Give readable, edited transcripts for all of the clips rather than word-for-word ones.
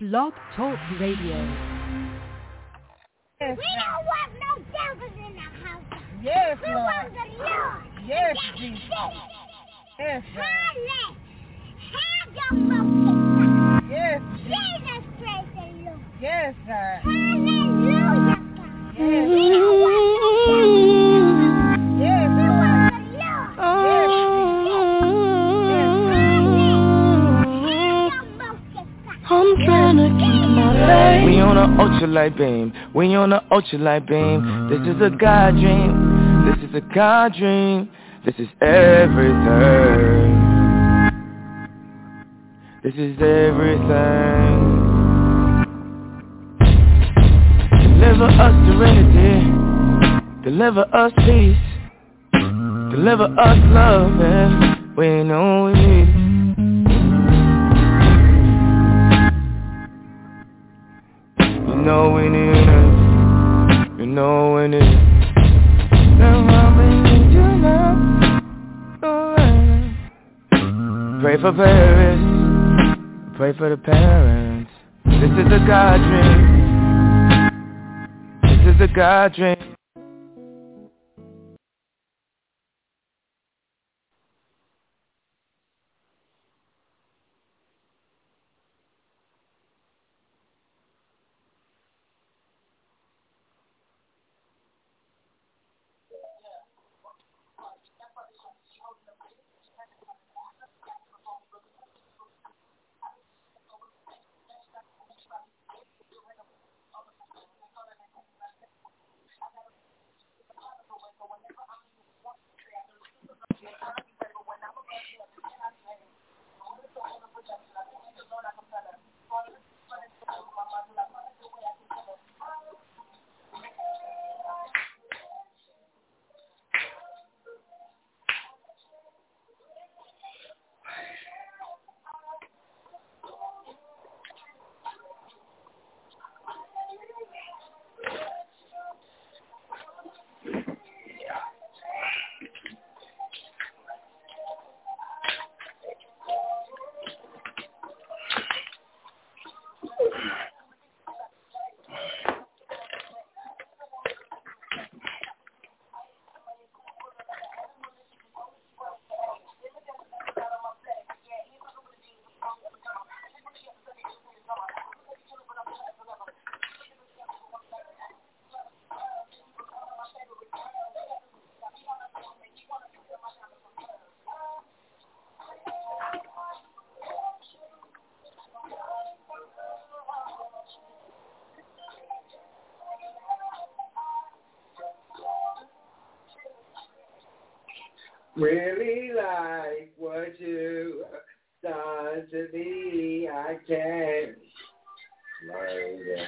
Blog Talk Radio. Yes, we don't want no devils in the house. Yes, we Lord. Want the Lord. Yes, Jesus. Yes, God. Have your most. Yes, Jesus, praise the Lord. Yes, God. Hallelujah, God. Yes, we don't want no devils in the house. Yes, we Lord. want the Lord. Yes, I'm trying to keep my faith. We on a ultralight beam. We on a ultralight beam. This is a God dream. This is a God dream. This is everything. This is everything. Deliver us serenity. Deliver us peace. Deliver us love, and we know we need it. You know we need it. You know we need it. Now we need you now. Pray for Paris. Pray for the parents. This is a God dream. This is a God dream. Really like what you done to me, I can't explain it.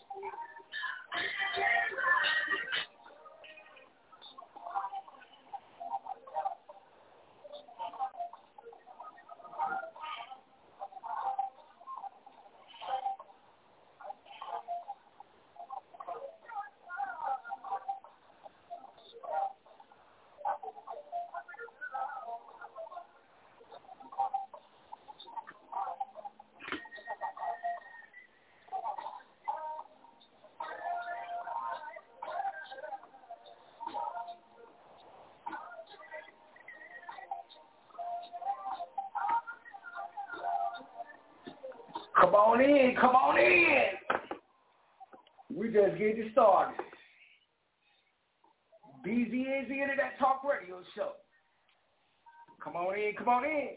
Come on in. We just getting started. BZAZ Internet Talk Radio Show. Come on in.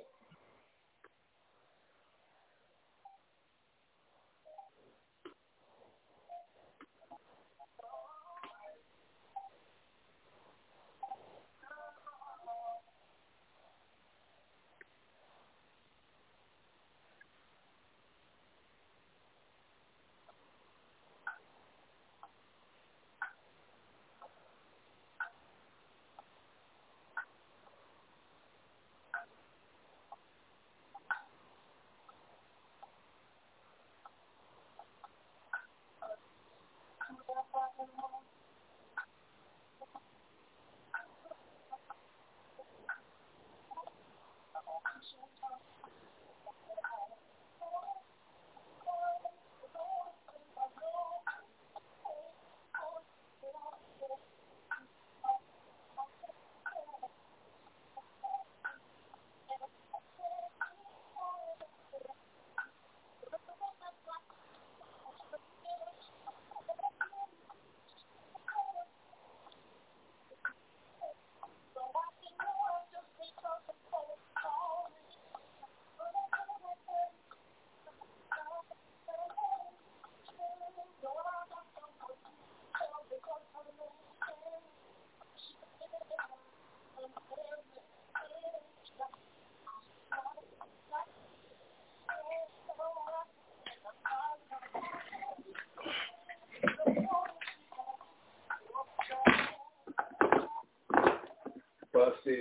Busted.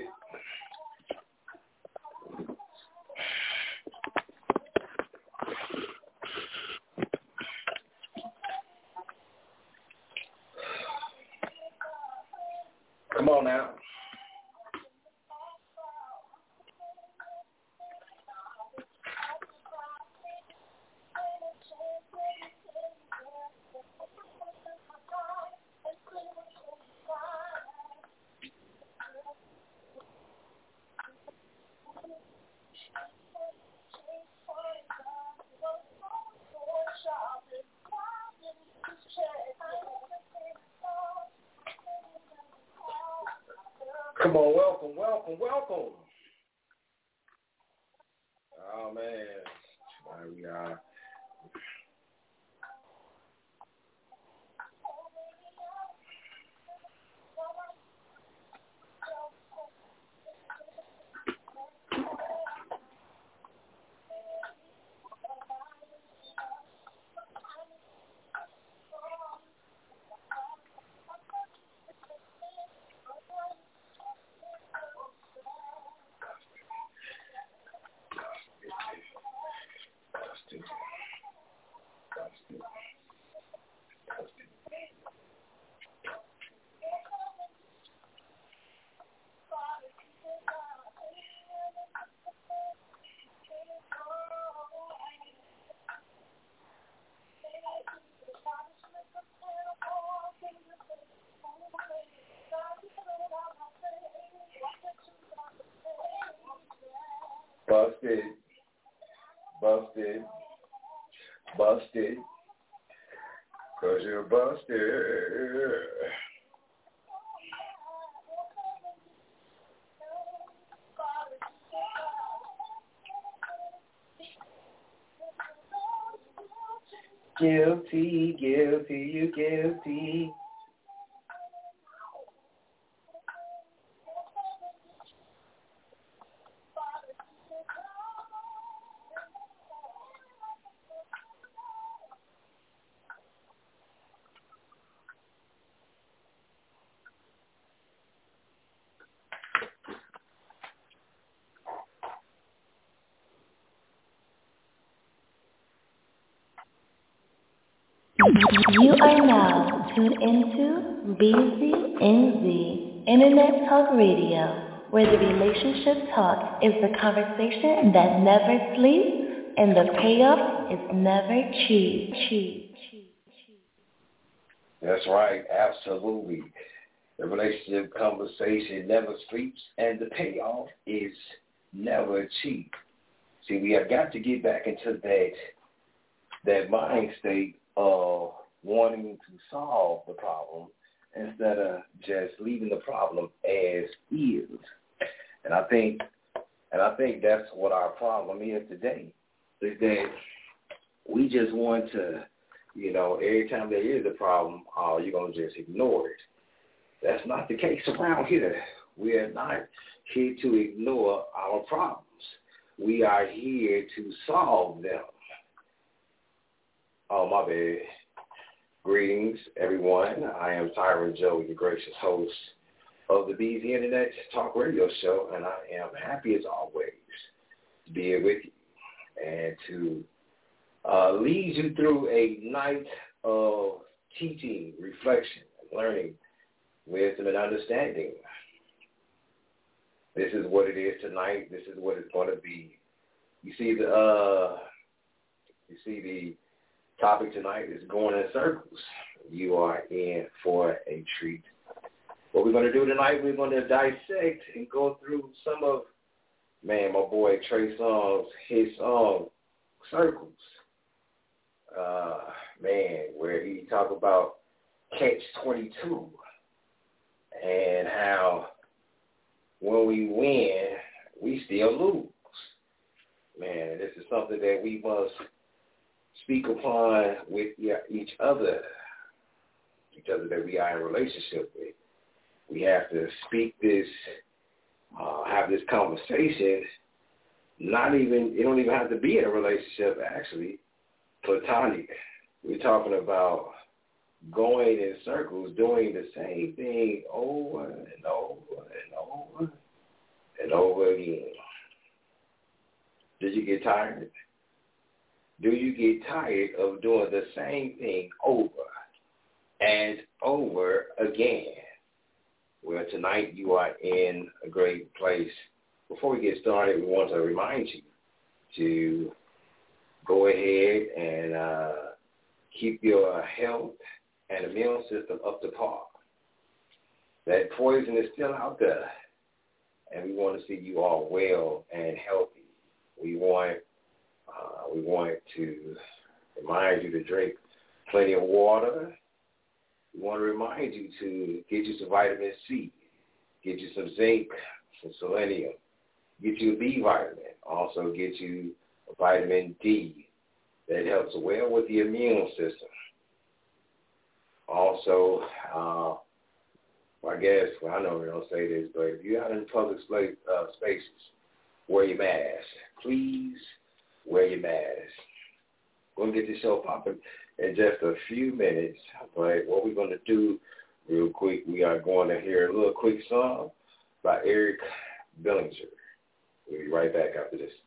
Come on now. Come on, welcome. Oh, man. Here we are. Busted, 'cause you're busted. Guilty, you guilty. You are now tuned into BZNZ Internet Talk Radio, where the relationship talk is the conversation that never sleeps and the payoff is never cheap. That's right, absolutely. The relationship conversation never sleeps and the payoff is never cheap. See, we have got to get back into that mind state of wanting to solve the problem instead of just leaving the problem as is. And I think that's what our problem is today, is that we just want to, every time there is a problem, you're going to just ignore it. That's not the case around here. We are not here to ignore our problems. We are here to solve them. Oh, my bad. Greetings, everyone. I am Tyron Joe, your gracious host of the BZ Internet Talk Radio Show, and I am happy as always to be here with you and to lead you through a night of teaching, reflection, learning, wisdom, and understanding. This is what it is tonight. This is what it's going to be. You see the topic tonight is going in circles. You are in for a treat. What we're going to do tonight, we're going to dissect and go through some of, my boy Trey Songz, his song, Circles. Where he talk about Catch-22 and how when we win, we still lose. Man, this is something that we must speak upon with each other that we are in a relationship with. We have to speak this, have this conversation. It don't even have to be in a relationship, actually. Platonic. We're talking about going in circles, doing the same thing over and over and over and over again. Did you get tired? Do you get tired of doing the same thing over and over again? Well, tonight you are in a great place. Before we get started, we want to remind you to go ahead and keep your health and immune system up to par. That poison is still out there, and we want to see you all well and healthy. We want to remind you to drink plenty of water. We want to remind you to get you some vitamin C, get you some zinc, some selenium, get you a B vitamin, also get you a vitamin D that helps well with the immune system. Also, I know we don't say this, but if you're out in public spaces, wear your mask. Please wear your mask. We're going to get this show popping in just a few minutes, but what we're going to do real quick, we are going to hear a little quick song by Eric Bellinger. We'll be right back after this.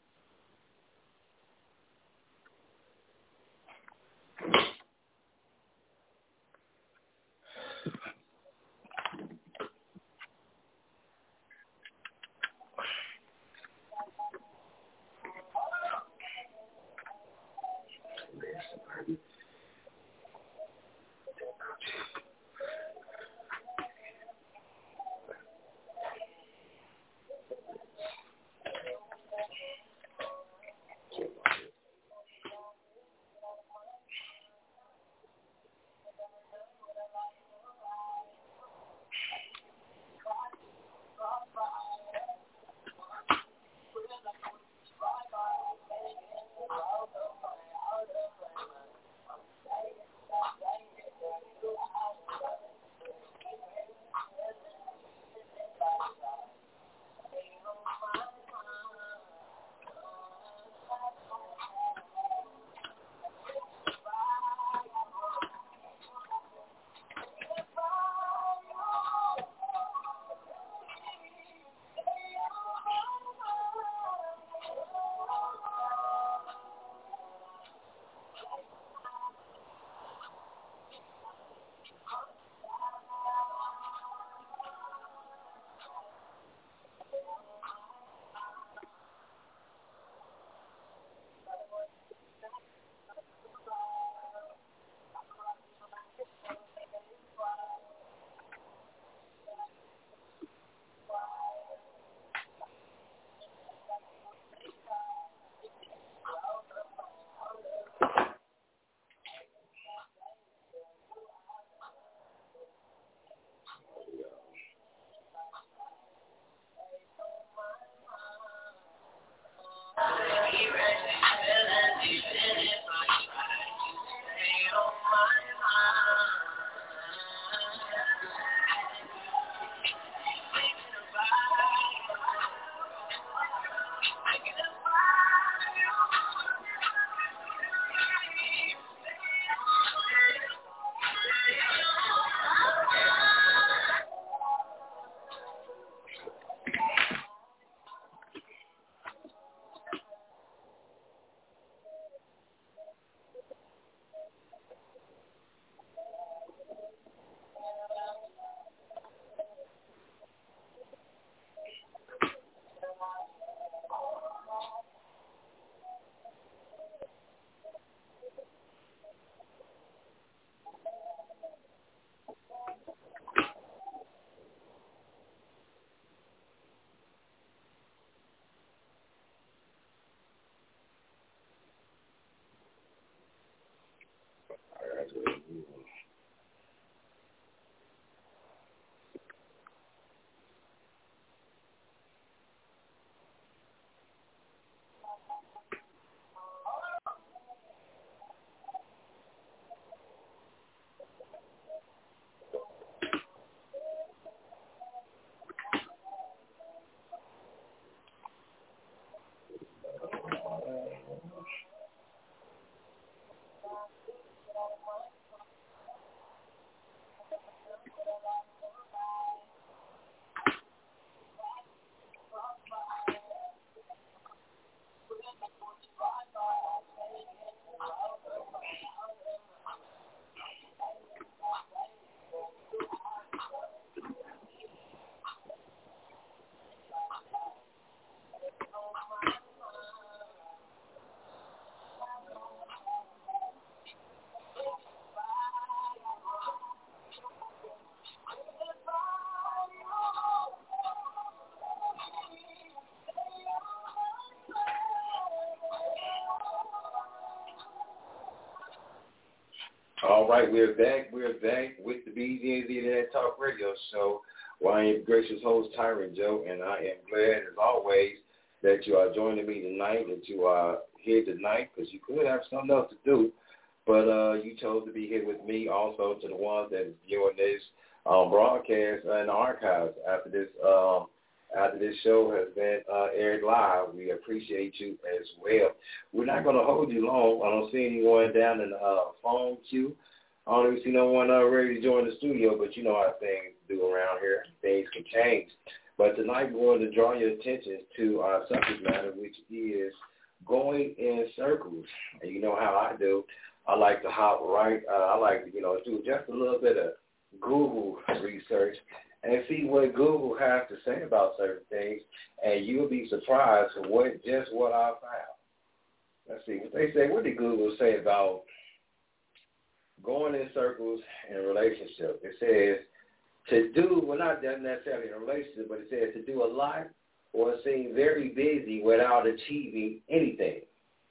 All right, we're back. We're back with the BZNZ Internet Talk Radio Show. Well, I am gracious host, Tyrant Joe, and I am glad, as always, that you are joining me tonight, that you are here tonight, because you could have something else to do, but you chose to be here with me. Also, to the ones that are viewing this broadcast in the archives after this show has been aired live, we appreciate you as well. We're not going to hold you long. I don't see anyone down in the phone queue. I don't even see no one ready to join the studio, but you know how things do around here. Things can change. But tonight we're going to draw your attention to our subject matter, which is going in circles. And you know how I do. I like to hop right. I like to, do just a little bit of Google research and see what Google has to say about certain things, and you'll be surprised at what I found. Let's see what they say. What did Google say about going in circles in a relationship? It says to do, well, not necessarily in a relationship, but it says to do a lot or seem very busy without achieving anything.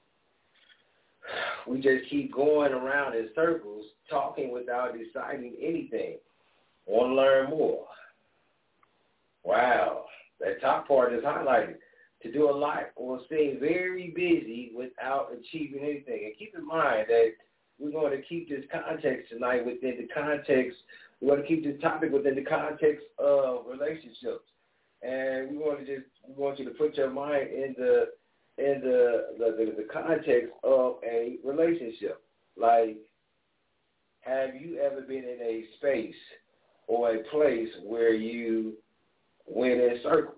We just keep going around in circles, talking without deciding anything. Want to learn more. Wow, that top part is highlighted. To do a lot or seem very busy without achieving anything. And keep in mind that we're going to keep this context tonight within the context. We're going to keep this topic within the context of relationships. And we want you to put your mind in the context of a relationship. Like, have you ever been in a space or a place where you went in circles?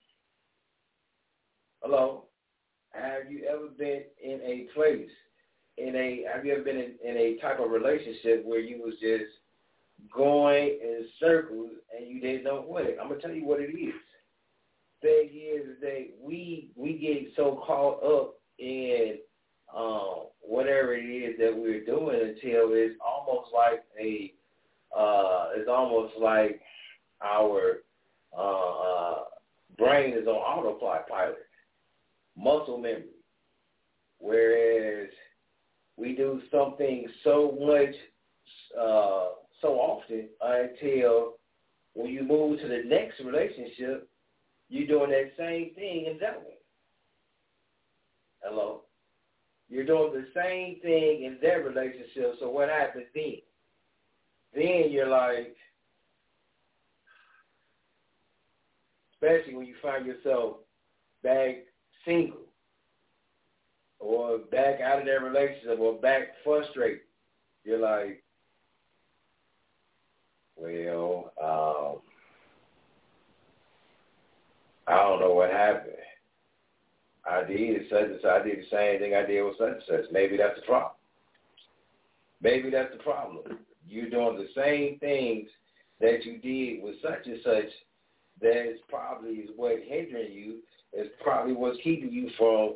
Hello? Have you ever been in a place, have you ever been in a type of relationship where you was just going in circles and you didn't know what it? I'm going to tell you what it is. Thing is that we get so caught up in whatever it is that we're doing until it's almost like our brain is on autopilot, muscle memory. Whereas we do something so much, so often until when you move to the next relationship, you're doing that same thing in that one. Hello? You're doing the same thing in that relationship, so what happens then? Then you're like, especially when you find yourself back single or back out of that relationship or back frustrated, you're like, well, I don't know what happened. I did such and such. I did the same thing I did with such and such. Maybe that's the problem. Maybe that's the problem. You're doing the same things that you did with such and such. That probably is what hindering you. It's probably what's keeping you from,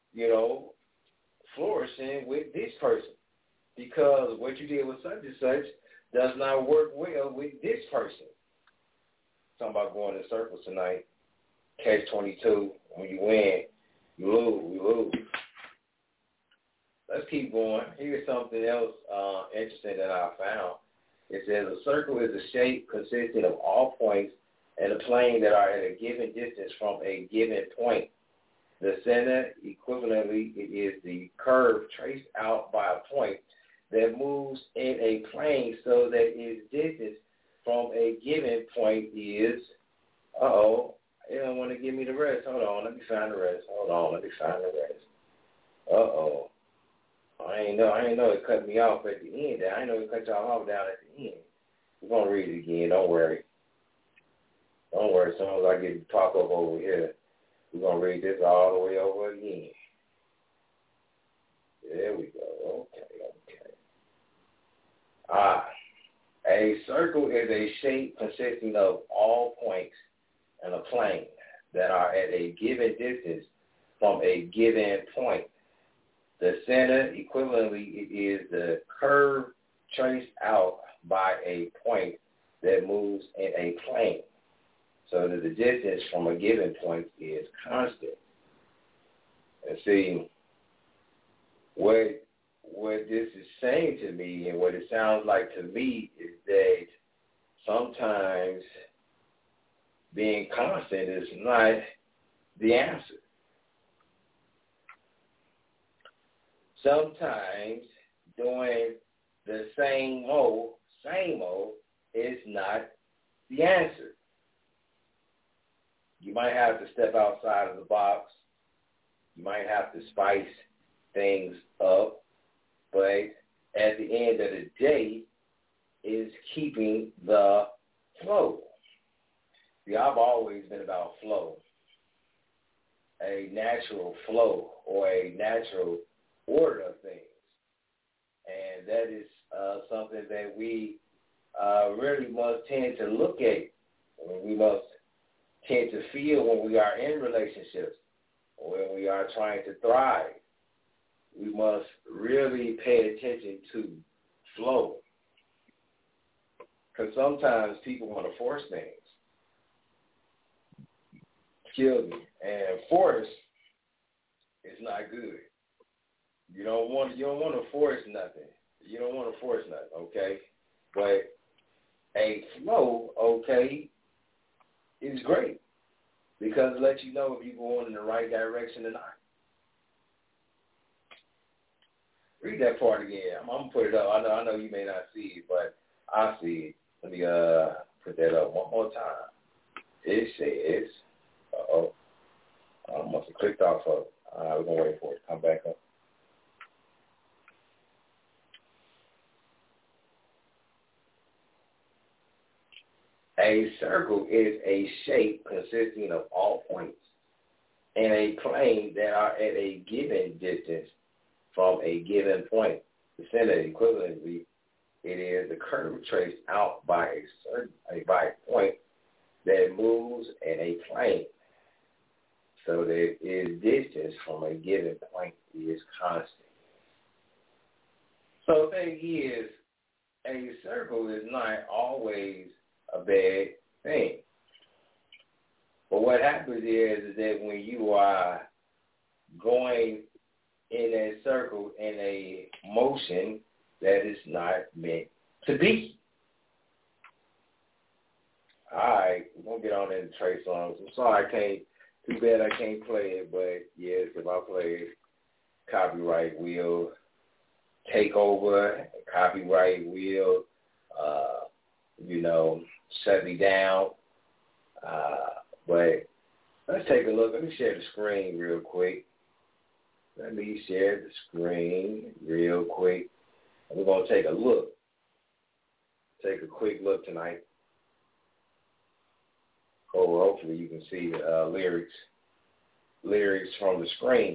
flourishing with this person. Because what you did with such and such does not work well with this person. Talking about going in circles tonight. Catch-22. When you win, you lose. Let's keep going. Here's something else interesting that I found. It says a circle is a shape consisting of all points and a plane that are at a given distance from a given point. The center, equivalently, it is the curve traced out by a point that moves in a plane so that its distance from a given point is, they don't want to give me the rest. Hold on, let me find the rest. I ain't know it cut me off at the end. I ain't know it cut y'all off down at the end. We're going to read it again. Don't worry. As soon as I get the talk up over here, we're going to read this all the way over again. There we go. Okay. A circle is a shape consisting of all points and a plane that are at a given distance from a given point. The center, equivalently, it is the curve traced out by a point that moves in a plane, so that the distance from a given point is constant. And see, what what this is saying to me and what it sounds like to me is that sometimes being constant is not the answer. Sometimes doing the same old is not the answer. You might have to step outside of the box. You might have to spice things up. But at the end of the day, is keeping the flow. See, I've always been about flow, a natural flow or a natural order of things. And that is something that we really must tend to look at. We must tend to feel when we are in relationships, when we are trying to thrive. We must really pay attention to flow. Because sometimes people want to force things. Excuse me. And force is not good. You don't want to force nothing. You don't want to force nothing, okay? But a flow, okay, is great because it lets you know if you're going in the right direction or not. Read that part again. I'm going to put it up. I know you may not see it, but I see it. Let me put that up one more time. It says, I must have clicked off of it. We're going to wait for it to come back up. A circle is a shape consisting of all points in a plane that are at a given distance from a given point. The center equivalently, it is the curve traced out by a point that moves in a plane. So that its distance from a given point is constant. So the thing is, a circle is not always a bad thing. But what happens is that when you are going in a circle in a motion that is not meant to be. All right, we're going to get on into Trey songs. I'm sorry, too bad I can't play it, but yes, if I play it, copyright will take over. Copyright will, shut me down. But let's take a look. Let me share the screen real quick. We're going to take a look. Take a quick look tonight. Hopefully you can see the lyrics from the screen.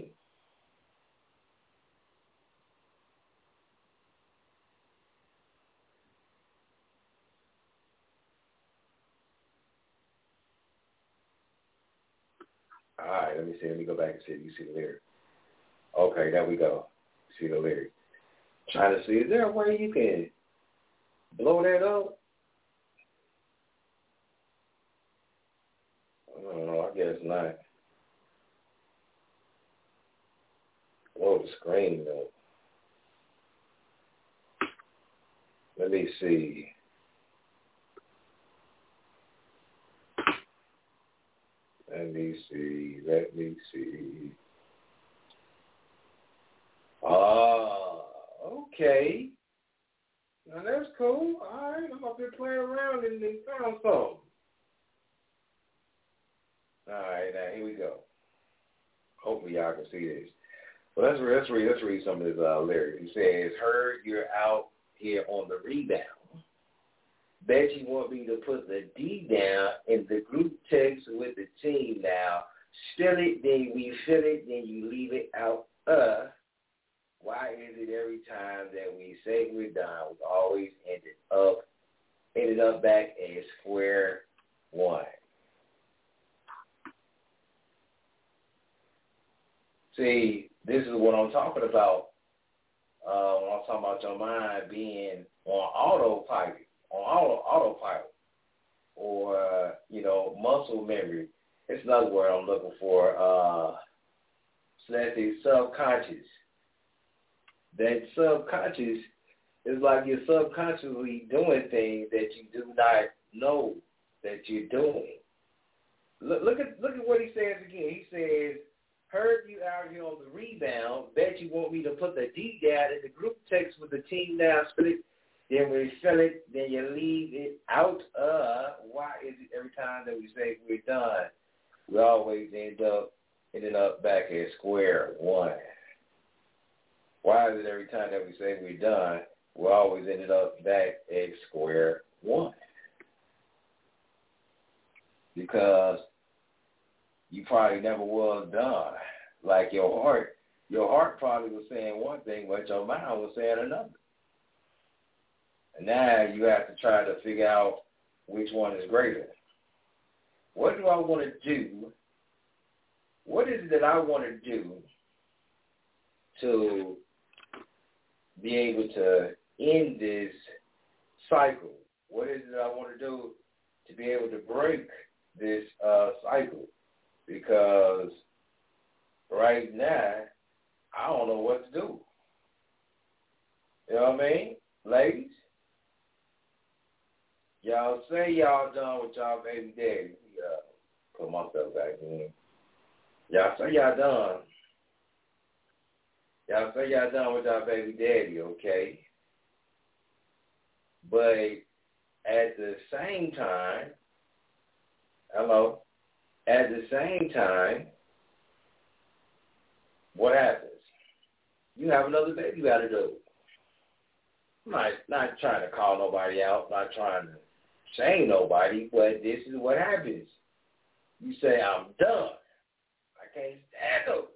All right, let me go back and see if you see the lyrics. Okay, there we go. See the lyrics. Trying to see, is there a way you can blow that up? I don't know, I guess not. Blow the screen though. Let me see. Okay. Now that's cool. All right, I'm up here playing around and found something. All right, now here we go. Hopefully y'all can see this. Well, let's read some of his lyrics. He says, "Heard you're out here on the rebound. Bet you want me to put the D down in the group text with the team now. Spill it, then we fill it, then you leave it out. Why is it every time that we say we're done, we always ended up back at square one?" See, this is what I'm talking about when I'm talking about your mind being on autopilot, or, muscle memory. It's another word I'm looking for. So that's the subconscious. that subconscious is like you're subconsciously doing things that you do not know that you're doing. Look at what he says again. He says, heard you out here on the rebound. Bet you want me to put the D down in the group text with the team now split. Then we fill it. Then you leave it out. Why is it every time that we say we're done, we always ending up back at square one? Why is it every time that we say we're done, we always ended up back at square one? Because you probably never was done. Like your heart probably was saying one thing, but your mind was saying another. And now you have to try to figure out which one is greater. What do I want to do? What is it that I want to do to be able to end this cycle? What is it that I want to do to be able to break this cycle? Because right now, I don't know what to do. You know what I mean? Ladies, y'all say y'all done with y'all baby daddy. Put myself back in. Y'all say y'all done. Y'all say y'all done with y'all baby daddy, okay? But at the same time, at the same time, what happens? You have another baby you got to do. I'm not trying to call nobody out, not trying to shame nobody, but this is what happens. You say, I'm done. I can't stand them.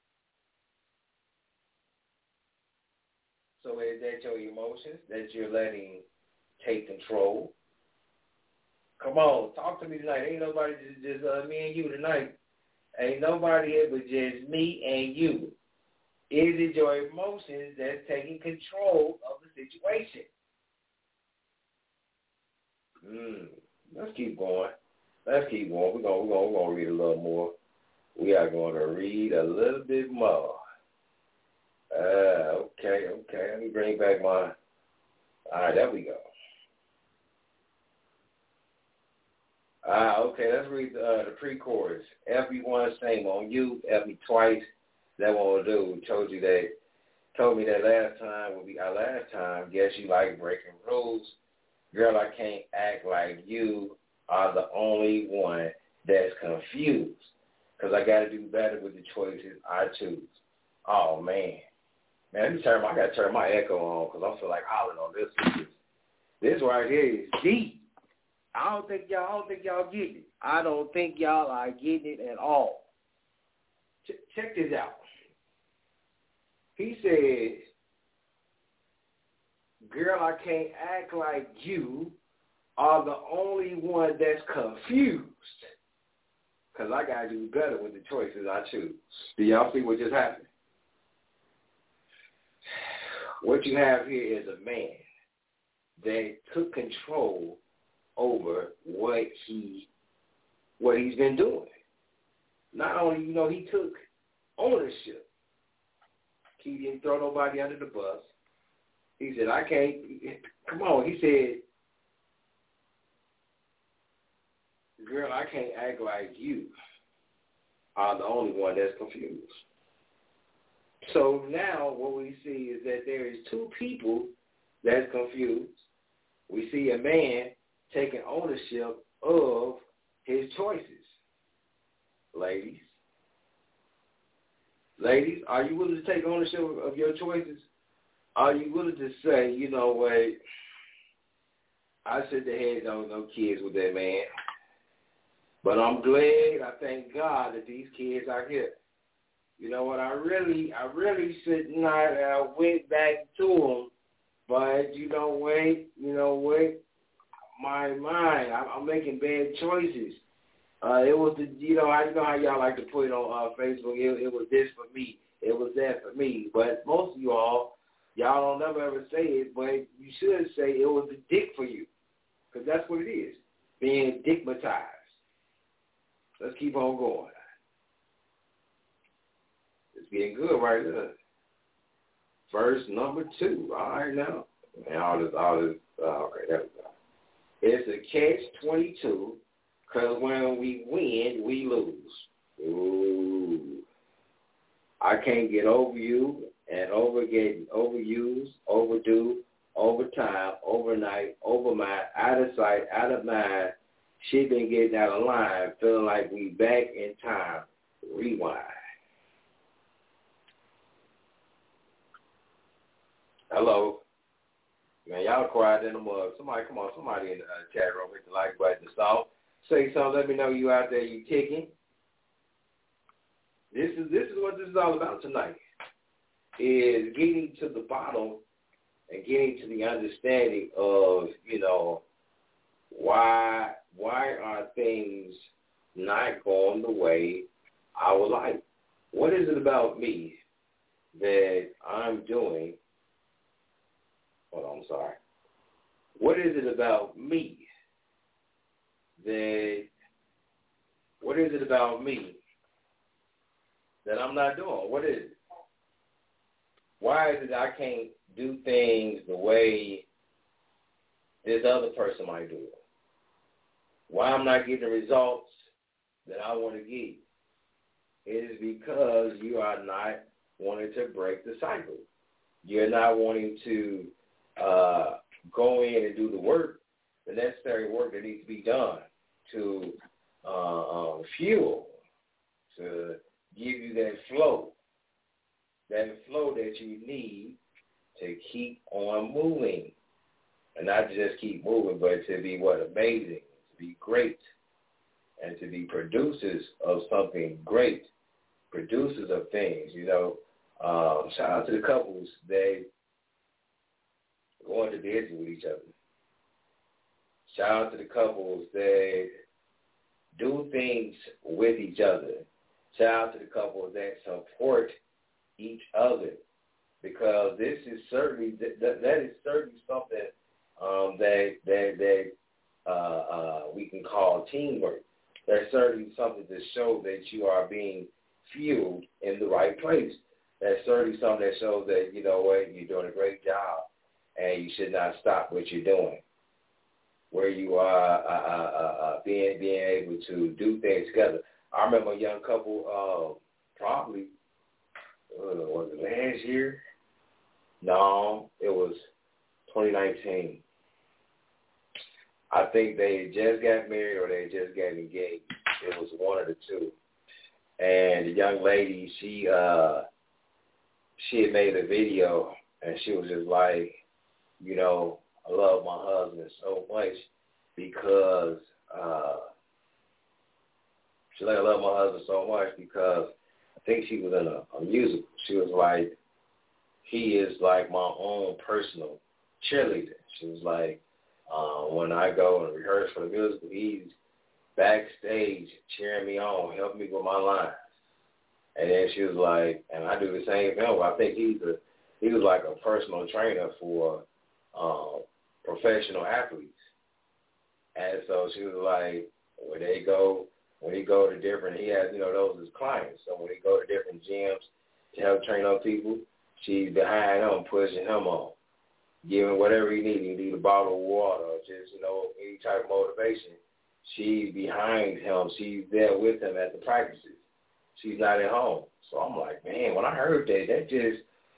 So is that your emotions that you're letting take control? Come on, talk to me tonight. Ain't nobody, just me and you tonight. Ain't nobody here but just me and you. Is it your emotions that's taking control of the situation? Let's keep going. We're gonna read a little more. We are going to read a little bit more. Okay. Let me bring back my. All right, there we go. Okay, let's read the pre-chorus. Everyone, shame on you. F me twice. That one will do. Told me that last time will be our last time. Guess you like breaking rules. Girl, I can't act like you are the only one that's confused. Because I got to do better with the choices I choose. Oh, man. Man, I got to turn my echo on because I feel like hollering on this. This right here is deep. I don't think y'all get it. I don't think y'all are getting it at all. Check this out. He says, girl, I can't act like you are the only one that's confused. Because I got to do better with the choices I choose. Do y'all see what just happened? What you have here is a man that took control over what he's been doing. Not only, he took ownership. He didn't throw nobody under the bus. He said, I can't, come on. He said, girl, I can't act like you are the only one that's confused. So now what we see is that there is two people that's confused. We see a man taking ownership of his choices. Ladies, are you willing to take ownership of your choices? Are you willing to say, you know what, I said the head on no kids with that man, but I'm glad, I thank God that these kids are here. You know what, I really should not have went back to them, but you know what, my mind, I'm making bad choices. It was I know how y'all like to put it on Facebook. It was this for me. It was that for me. But most of y'all don't never ever say it, but you should say it was the dick for you, because that's what it is, being dickmatized. Let's keep on going. It's getting good right there. verse number 2. All right now. And all this, okay, there we go. It's a catch-22, because when we win, we lose. Ooh. I can't get over you and getting overused, overdue, overtime, overnight, overmind, out of sight, out of mind. She been getting out of line, feeling like we back in time. Rewind. Hello. Man, y'all quiet in the mug. Somebody, come on, somebody in the chat room, hit the like button. So, say something. Let me know you out there. You kicking. This is what this is all about tonight. Is getting to the bottom and getting to the understanding of, why are things not going the way I would like? What is it about me that I'm doing? Hold on, I'm sorry. What is it about me that I'm not doing? What is it? Why is it I can't do things the way this other person might do it? Why I'm not getting the results that I want to get? It is because you are not wanting to break the cycle. You're not wanting to go in and do the work, the necessary work that needs to be done to fuel, to give you that flow that you need to keep on moving. And not just keep moving, but to be amazing, to be great, and to be producers of something great, producers of things, Shout out to the couples that going to business with each other. Shout out to the couples that do things with each other. Shout out to the couples that support each other, because this is certainly that is certainly something that we can call teamwork. That's certainly something to show that you are being fueled in the right place. That's certainly something that shows that, you know what, you're doing a great job and you should not stop what you're doing. Where you are being able to do things together. I remember a young couple, probably, was it last year? No, it was 2019. I think they just got married or they just got engaged. It was one of the two. And the young lady, she had made a video, and she was just like, I love my husband so much because she like, I love my husband so much because I think she was in a musical. She was like, he is like my own personal cheerleader. She was like, when I go and rehearse for the musical, he's backstage cheering me on, helping me with my lines. And then she was like, and I do the same thing. I think he was like a personal trainer for professional athletes. And so she was like, when he go to different, he has, those as clients. So when he go to different gyms to help train up people, she's behind him, pushing him on, giving whatever he needs. He need a bottle of water or just, any type of motivation. She's behind him. She's there with him at the practices. She's not at home. So I'm like, man, when I heard that just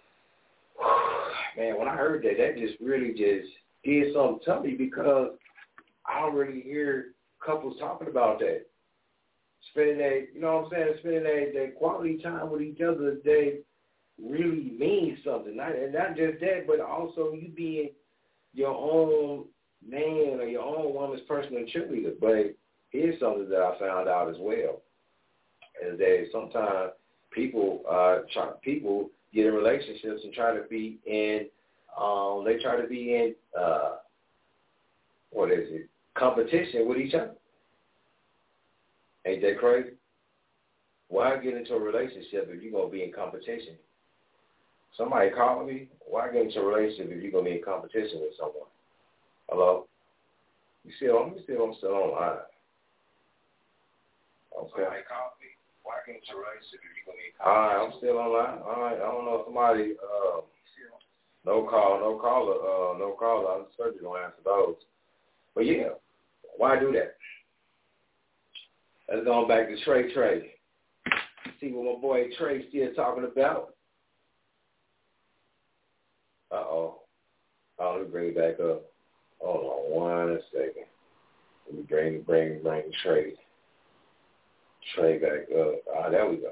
really just did something to me, because I don't really hear couples talking about that. Spending that, spending that quality time with each other that really means something. And not just that, but also you being your own man or your own woman's personal cheerleader. But here's something that I found out as well, is that sometimes people get in relationships and try to be in competition with each other. Ain't that crazy? Why get into a relationship if you're going to be in competition? Somebody calling me, why get into a relationship if you're going to be in competition with someone? Hello? I'm still online. Okay. Somebody called me, why get into a relationship if you're going to be in competition? All right, I'm still online. All right, I don't know if somebody, No caller. I'm certainly going to answer those. But yeah, why do that? Let's go back to Trey. See what my boy Trey still talking about. Uh-oh. Let me bring it back up. Hold on 1 second. Let me bring Trey back up. There we go.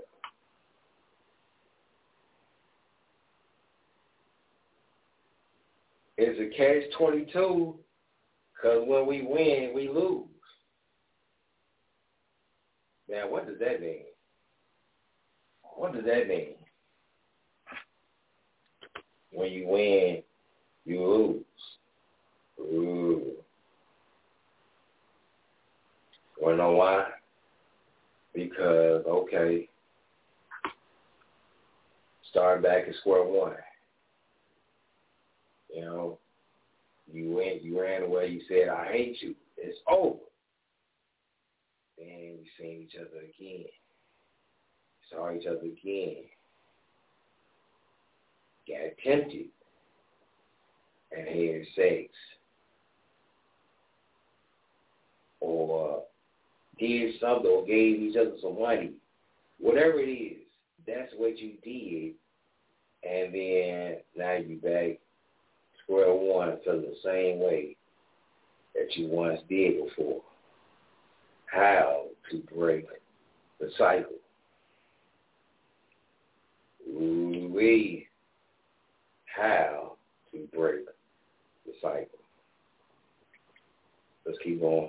It's a catch-22 because when we win, we lose. Now, what does that mean? When you win, you lose. Ooh. Wanna know why? Because, okay, starting back at square one. You know, you ran away, you said, I hate you. It's over. Then we seen each other again. Saw each other again. Got tempted. And had sex. Or did something or gave each other some money. Whatever it is, that's what you did. And then now you back square one, feeling the same way that you once did before. How to break the cycle. Ooh-wee. How to break the cycle. Let's keep going.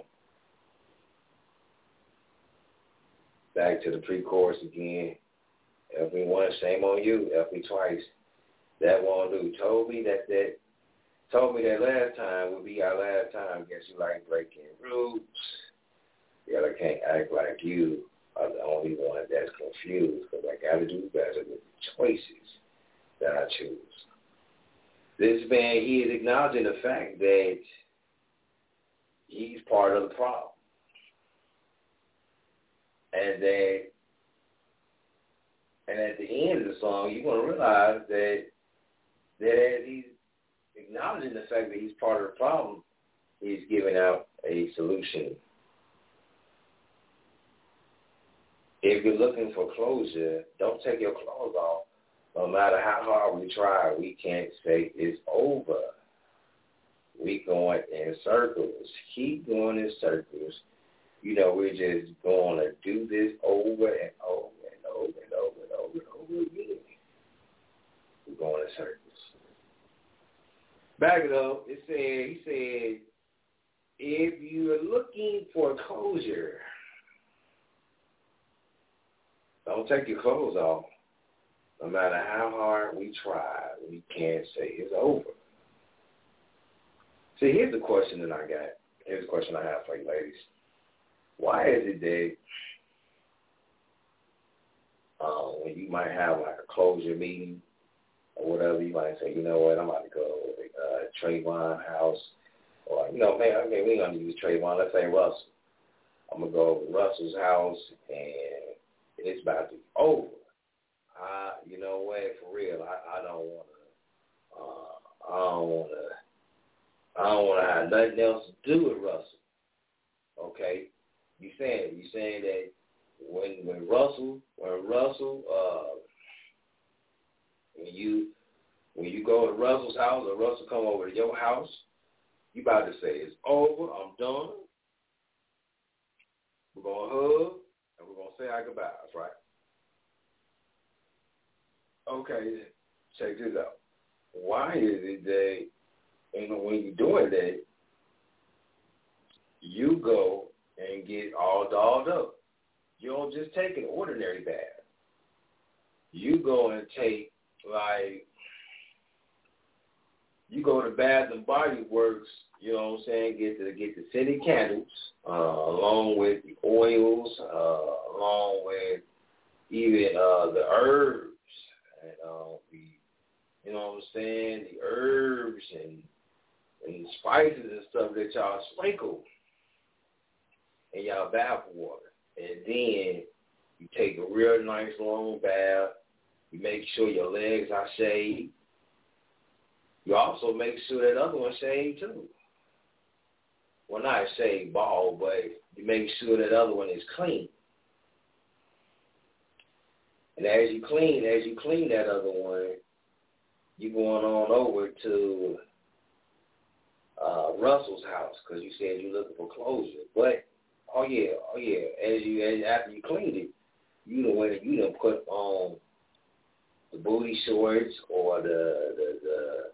Back to the pre-chorus again. Everyone, shame on you. Help me twice. That won't do. Told me that last time would be our last time. Guess you like breaking rules. Yeah, I can't act like you are the only one that's confused because I got to do better with the choices that I choose. This man, he is acknowledging the fact that he's part of the problem. And at the end of the song, you're going to realize that as he's acknowledging the fact that he's part of the problem, he's giving out a solution. If you're looking for closure, don't take your clothes off. No matter how hard we try, we can't say it's over. We going in circles. Keep going in circles. You know, we're just going to do this over and over and over and over and over and over again. We're going in circles. Back it up. He said, if you're looking for closure, don't take your clothes off. No matter how hard we try, we can't say it's over. See, here's the question that I got. Here's the question I have for you ladies. Why is it that when you might have like a closure meeting or whatever, you might say, you know what, I'm about to go to Trayvon house, or, you know, man, okay, we ain't going to use Trayvon, let's say Russell. I'm going to go over to Russell's house, and it's about to be over. You know what, for real, I don't want to have nothing else to do with Russell. Okay? You saying that when Russell, when you go to Russell's house or Russell come over to your house, you about to say it's over, I'm done. We're gonna hug and we're gonna say our goodbyes, right? Okay, check this out. Why is it that when you're doing that, you go and get all dolled up? You don't just take an ordinary bath. You go and take, like, you go to Bath and Body Works, you know what I'm saying, get the scented candles, along with the oils, along with even the herbs, and you know what I'm saying, the herbs and spices and stuff that y'all sprinkle in y'all bath water. And then you take a real nice long bath. You make sure your legs are shaved. You also make sure that other one shaved too. Well, not shaved bald, but you make sure that other one is clean. And as you clean that other one, you going on over to Russell's house because you said you're looking for closure. But oh yeah, after you cleaned it, you done put on the booty shorts or the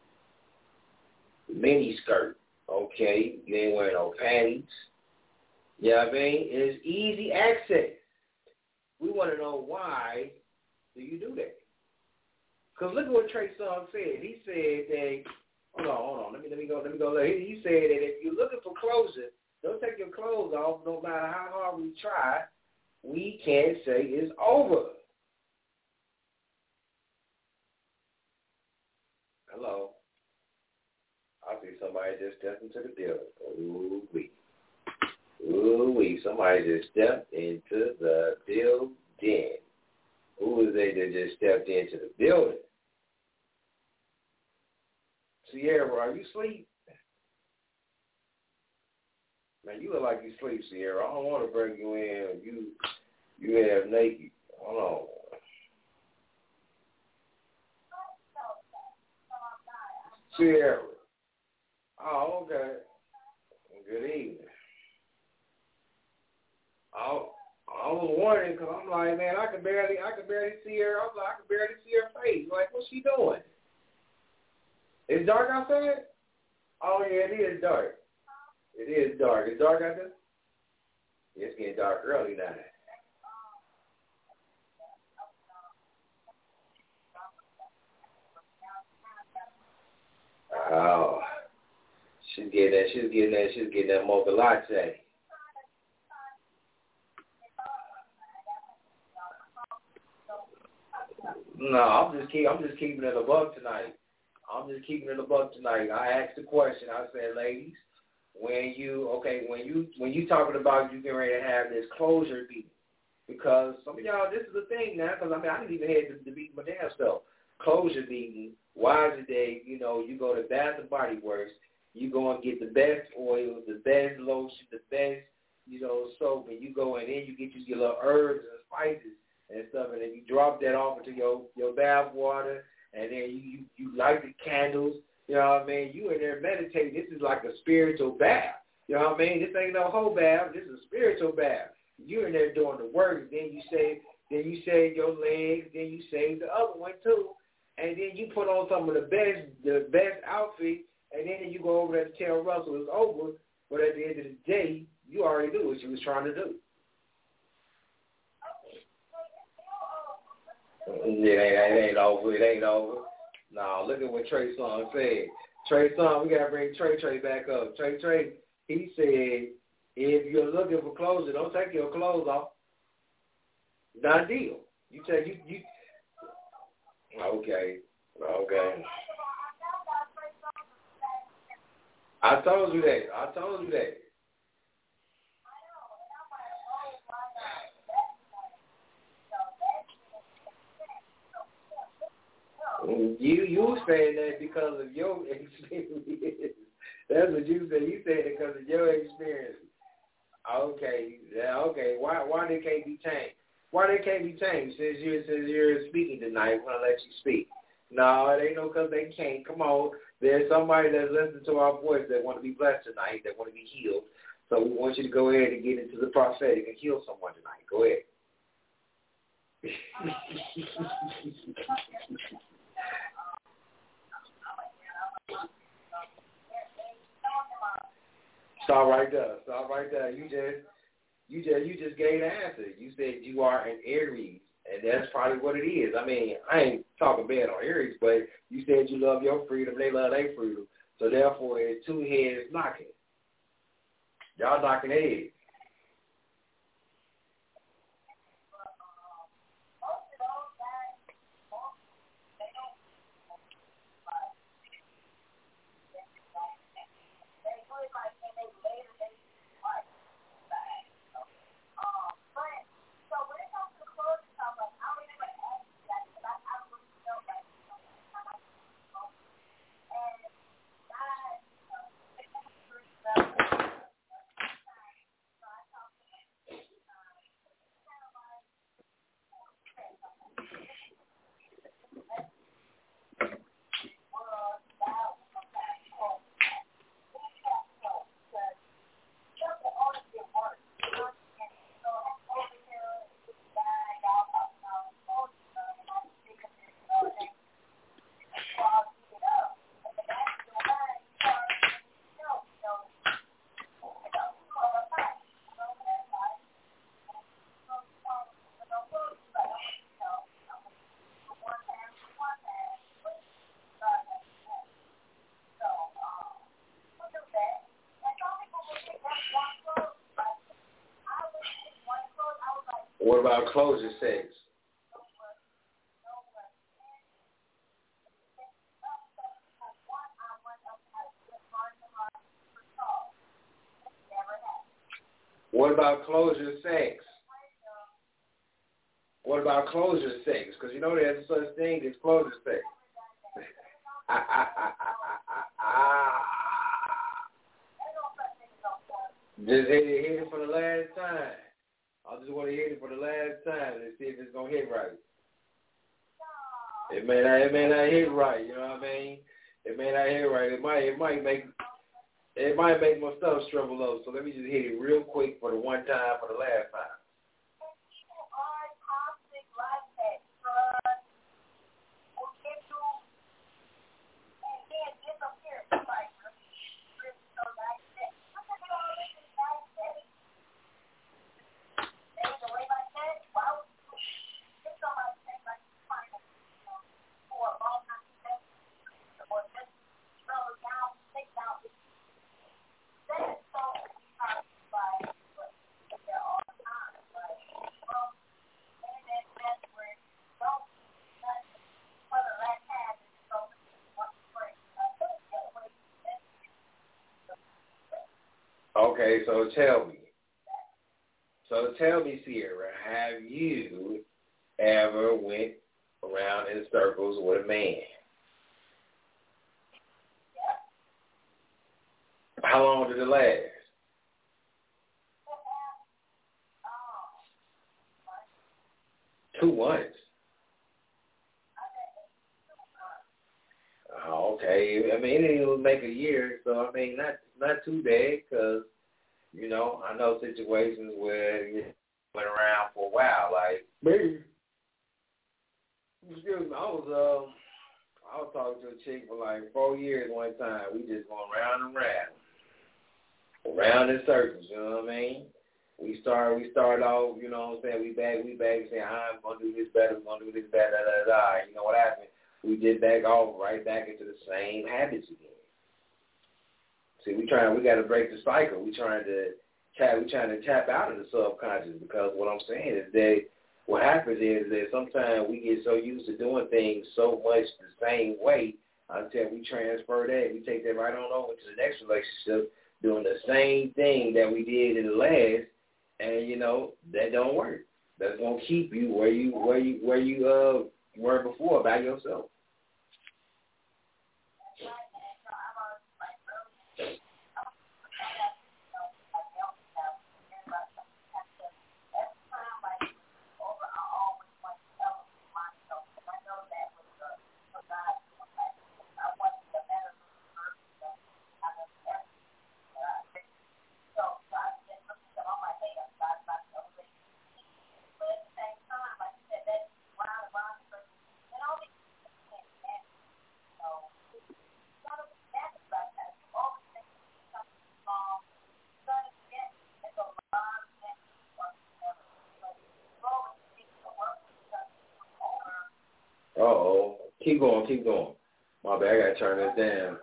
mini skirt. Okay, you ain't wearing no panties. You know what I mean? It's easy access. We want to know why do you do that? Because look at what Trey Songz said. He said that, hold on. Let me go. He said that if you're looking for closure, don't take your clothes off. No matter how hard we try, we can't say it's over. Hello. I see somebody just stepped into the building. Ooh-wee. Somebody just stepped into the building. Who was they that just stepped into the building? Sierra, are you asleep? Man, you look like you sleep, Sierra. I don't want to bring you in. You have naked. Hold on. Sierra. Oh, okay. Good evening. I was wondering because I'm like, man, I can barely see her. I'm like, I can barely see her face. Like, what's she doing? It's dark outside? Oh yeah, it is dark. It is dark. It's dark out there? Yeah, it's getting dark early now. Oh, she's getting that mocha latte. No, I'm just keeping it above tonight. I asked the question. I said, ladies, when you talking about you getting ready to have this closure meeting, because some of y'all, this is the thing now. Because I didn't even have to beat my damn self. Closure meeting. Why is it that you go to Bath and Body Works, you go and get the best oil, the best lotion, the best soap, and you go in there, you get your little herbs and spices and stuff, and then you drop that off into your bath water, and then you light the candles. You know what I mean? You in there meditating. This is like a spiritual bath. You know what I mean? This ain't no whole bath. This is a spiritual bath. You in there doing the work. Then you shave your legs. Then you shave the other one too. And then you put on some of the best outfit. And then you go over there to tell Russell it's over. But at the end of the day, you already knew what you was trying to do. It ain't over. No, look at what Trey Songz said. Trey Songz, we got to bring Trey back up. Trey, he said, if you're looking for clothes, don't take your clothes off. Not deal. You take you. Okay. I told you that. You saying that because of your experience. That's what you said. You said it because of your experience. Okay. Why they can't be changed? Since you're speaking tonight, we're gonna let you speak. No, it ain't no because they can't. Come on. There's somebody that's listening to our voice that want to be blessed tonight, that want to be healed. So we want you to go ahead and get into the prophetic and heal someone tonight. Go ahead. Stop right there. You just gave the answer. You said you are an Aries, and that's probably what it is. I mean, I ain't talking bad on Aries, but you said you love your freedom, they love their freedom. So therefore, it's two heads knocking. Y'all knocking heads. What about closure sex? What about closure sex? What about closure sex? Because you know there's such thing as closure sex. Just hit it for the last time. I just want to hit it for the last time and see if it's gonna hit right. It may not hit right. You know what I mean? It may not hit right. It might make my stuff shrivel up. So let me just hit it real quick for the one time for the last time. Okay, so tell me, Sierra, have you ever went around in circles with a man? How long did it last? $2 months. Oh, okay. I mean, it didn't even make a year, so I mean, not too bad, because you know, I know situations where you went around for a while. Like me, excuse me, I was talking to a chick for like 4 years one time. We just going round and round in circles. You know what I mean? We started off. You know what I'm saying? We back. Saying, I'm gonna do this better. We're gonna do this better. Da, da, da. You know what happened? We did back off right back into the same habits again. See, we got to break the cycle. We trying to tap out of the subconscious, because what I'm saying is that what happens is that sometimes we get so used to doing things so much the same way until we transfer that. We take that right on over to the next relationship, doing the same thing that we did in the last, and you know that don't work. That's gonna keep you where you were before by yourself. Uh-oh. Keep going. My bad, I gotta turn this down.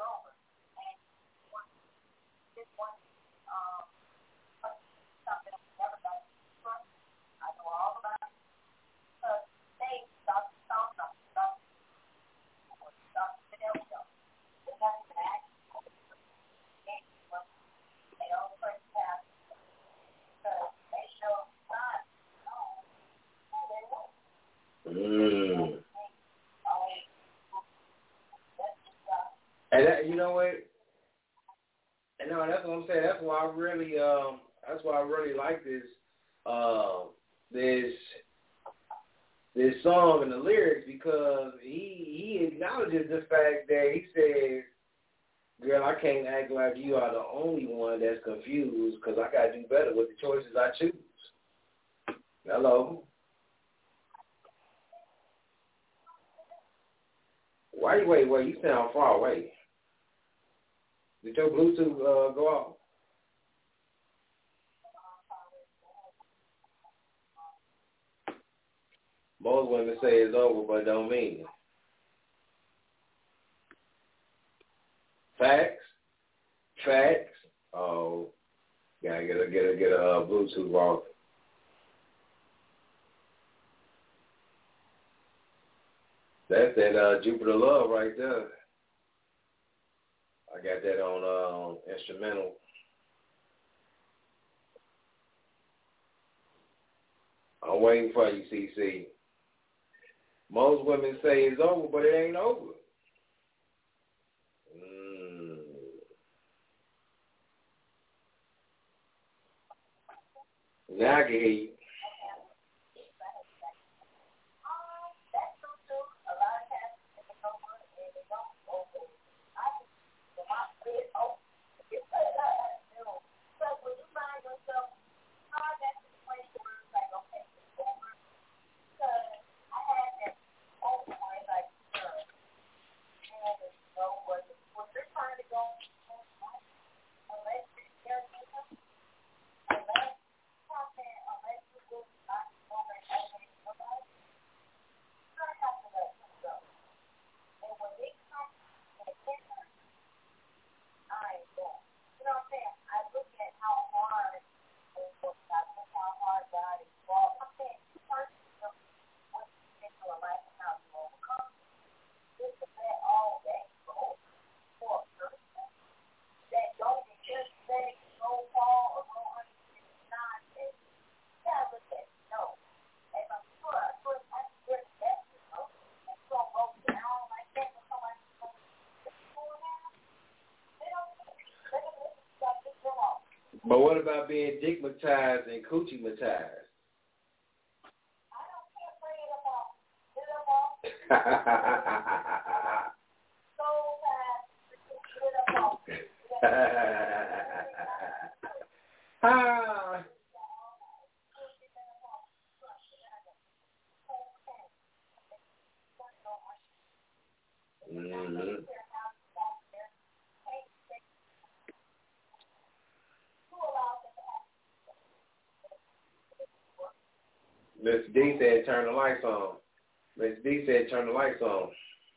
And that, you know what? And no, that's what I'm saying. That's why I really like this this song and the lyrics, because he acknowledges the fact that he says, "Girl, I can't act like you are the only one that's confused, because I gotta do better with the choices I choose." Hello. Wait, you sound far away. Did your Bluetooth go off? Most women say it's over, but don't mean it. Facts. Oh, gotta get a Bluetooth off. That's that Jupiter Love right there. I got that on instrumental. I'm waiting for you, CC. Most women say it's over, but it ain't over. Now I can hear you. But what about being dickmatized and coochie-matized? Mr. D said turn the lights on. Mr. D said turn the lights on.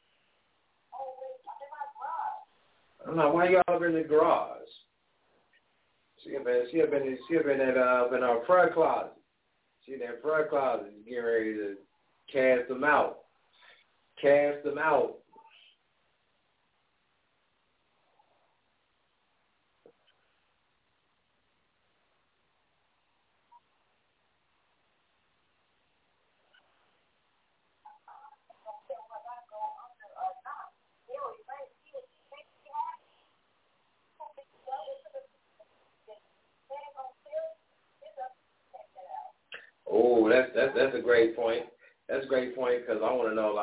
I'm like, why y'all up in the garage? She have been in our prayer closet. She in that prayer closet getting ready to cast them out. Cast them out. Oh, that's a great point. That's a great point because I want to know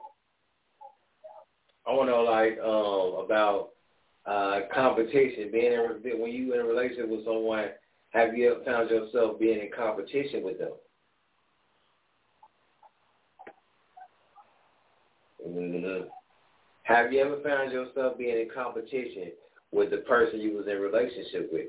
about competition. When you in a relationship with someone, have you ever found yourself being in competition with them? Mm-hmm. Have you ever found yourself being in competition with the person you was in a relationship with?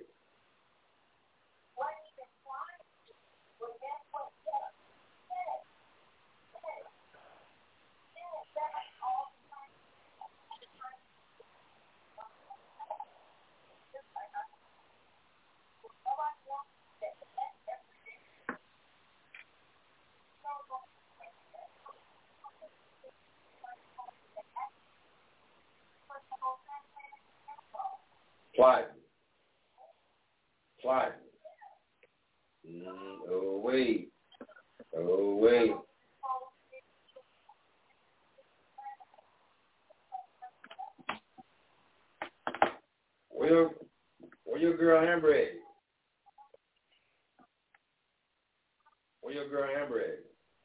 Plotting. Oh, wait. Where your girl Amber at? Where your girl Amber at?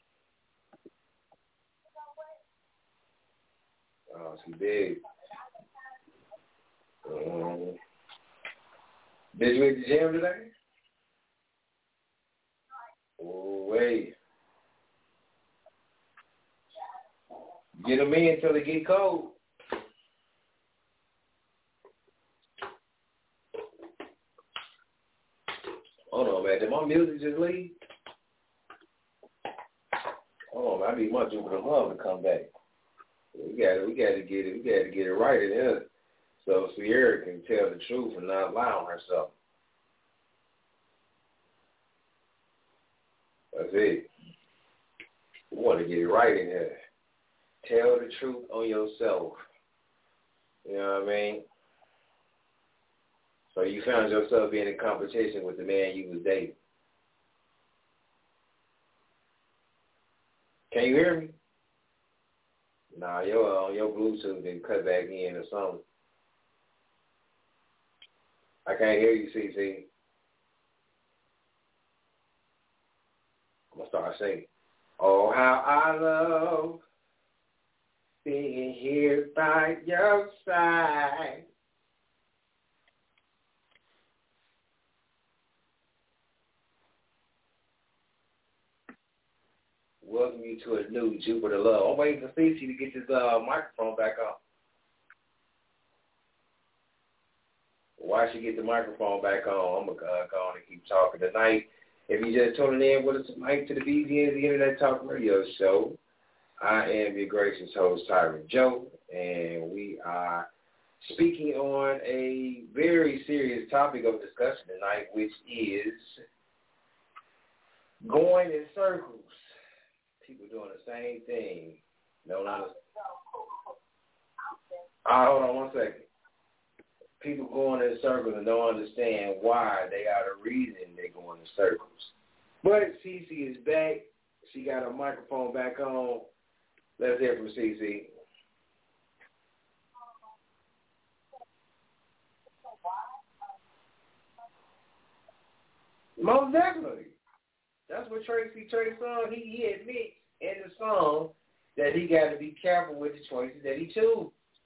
Oh, she big. Did you hit the gym today? Oh, wait. Get them in until they get cold. Hold on, man. Did my music just leave? Hold on, man. I need my Jupiter Love to come back. We got to get it right in here, so Sierra can tell the truth and not lie on herself. That's it. We want to get it right in here. Tell the truth on yourself. You know what I mean? So you found yourself being in competition with the man you was dating. Can you hear me? Nah, your Bluetooth didn't cut back in or something. I can't hear you, CC. I'm going to start singing. Oh, how I love being here by your side. Welcome you to a new Jupiter Love. I'm waiting for CC to get this microphone back on. While she get the microphone back on, I'm going to go on and keep talking tonight. If you're just tuning in with us tonight to the BZN, the Internet Talk Radio Show, I am your gracious host, Tyrant Joe, and we are speaking on a very serious topic of discussion tonight, which is going in circles. People doing the same thing. Hold on one second. People going in circles and don't understand why. They got a reason they're going in circles. But Cece is back. She got her microphone back on. Let's hear from Cece. Most definitely. That's what Tracy song, he admits in the song that he got to be careful with the choices that he chooses.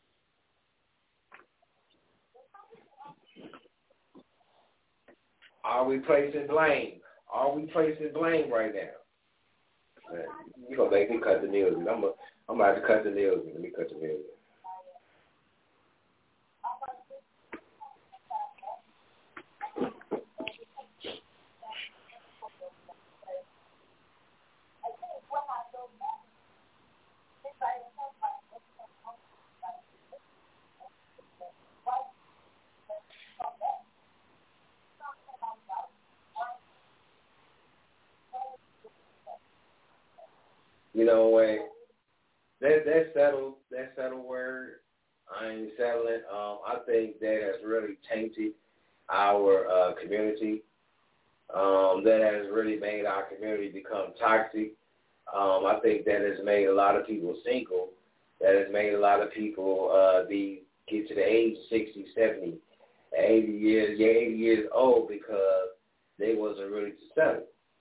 Are we placing blame? Are we placing blame right now? You're going to make me cut the music. I'm about to cut the music. Let me cut the music. You know what? That settled word. I ain't settling. I think that has really tainted our community. That has really made our community become toxic. I think that has made a lot of people single. That has made a lot of people get to the age of 60, 70, 80 years old because they wasn't ready to settle.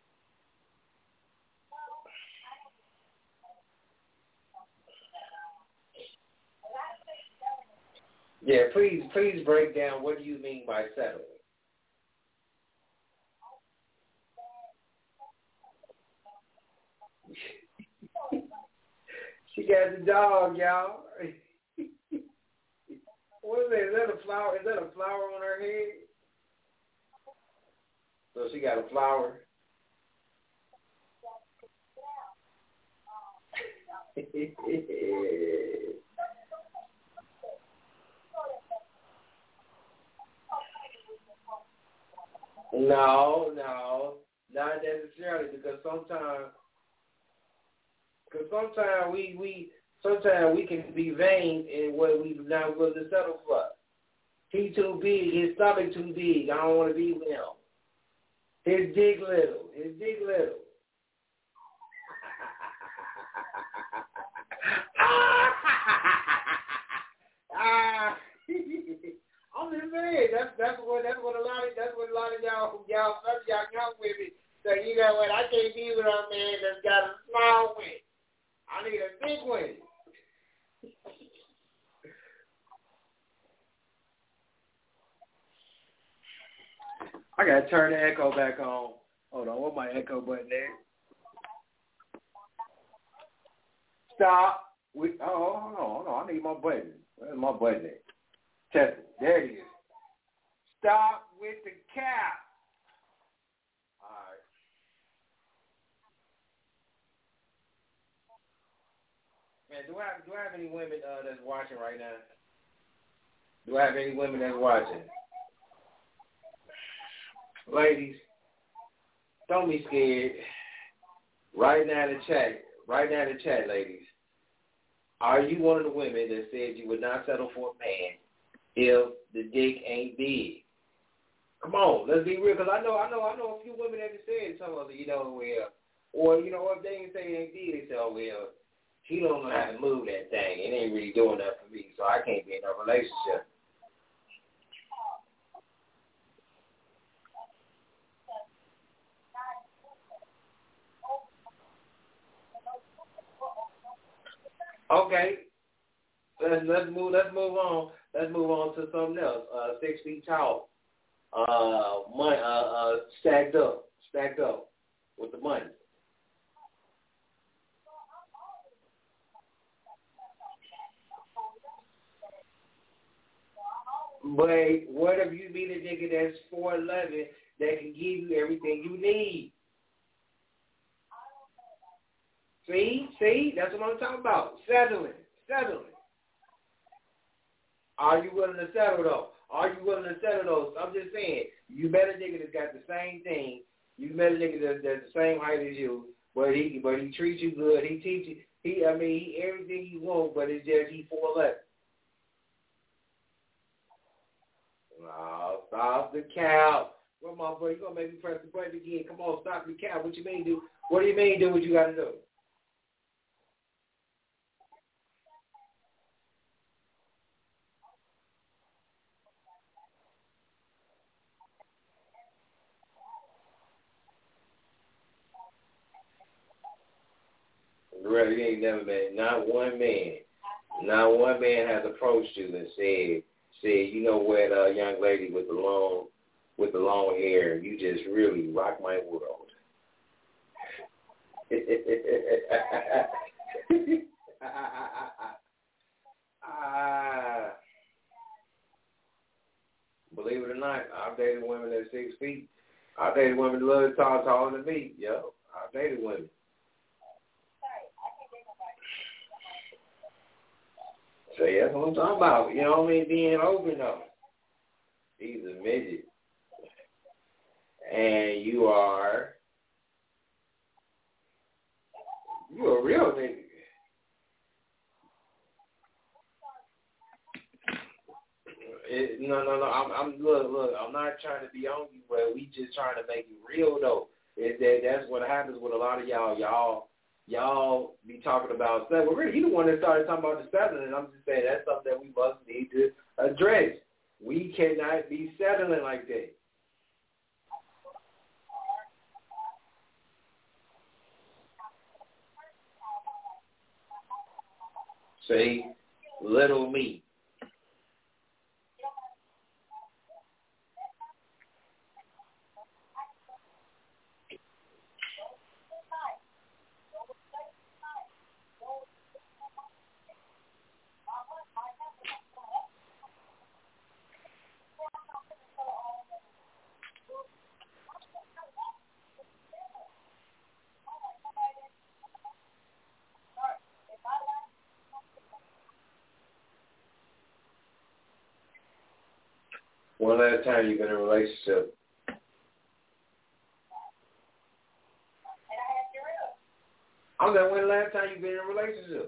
Yeah, please break down what do you mean by settling. She got the dog, y'all. What is that? Is that a flower? Is that a flower on her head? So she got a flower. No, not necessarily, because sometimes we can be vain in what we're not willing to settle for. He too big, his stomach too big. I don't want to be with him. His dick little. I'm just saying that's what a lot of y'all young women say. You know what? I can't be with a man that's got a small one. I need a big one. I gotta turn the echo back on. Hold on, what's my echo button there? Stop. Hold on. I need my button. Where's my button there? Test it. There it is. Stop with the cap. All right. Man, do I have any women that's watching right now? Do I have any women that's watching? Ladies, don't be scared. Right now in the chat, ladies. Are you one of the women that said you would not settle for a man if the dick ain't big? Come on, let's be real, because I know a few women that have said something else, or if they didn't say it ain't big, they say, oh, well, he don't know how to move that thing. It ain't really doing that for me, so I can't be in a relationship. Okay, let's move on. Let's move on to something else. 6 feet tall, money, stacked up with the money. But what if you meet a nigga that's 4'11" that can give you everything you need? See, that's what I'm talking about. Settling. Are you willing to settle though? I'm just saying, you met a nigga that's got the same thing. You met a nigga that's the same height as you, but he treats you good. He teaches you. He everything you want, but it's just he 4'11". Oh, stop the cow. Come on, boy, you gonna make me press the button again. Come on, stop the cow. What do you mean do what you gotta do? Really, you ain't never met not one man has approached you and said, you know what, young lady with the long hair, you just really rock my world. Believe it or not, I've dated women at 6 feet. I've dated women that love taller than me. Yo, I've dated women. So that's what I'm talking about. You know what I mean? Being open though. He's a midget. And you're a real nigga. No. Look. I'm not trying to be on you, but we just trying to make it real though. That's what happens with a lot of y'all. Y'all be talking about stuff. Well, really, you the one that started talking about the settling, and I'm just saying that's something that we must need to address. We cannot be settling like that. See, little me. One last time you've been in a relationship. I'm saying, when the last time you've been in a relationship?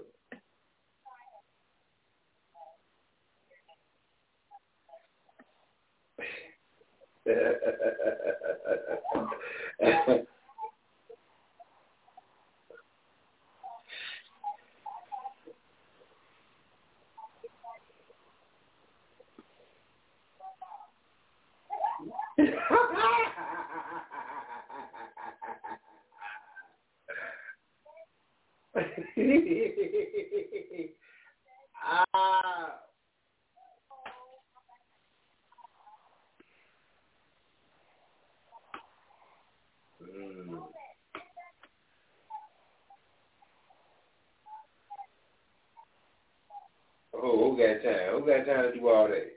Oh, who got time? Who got time to do all that?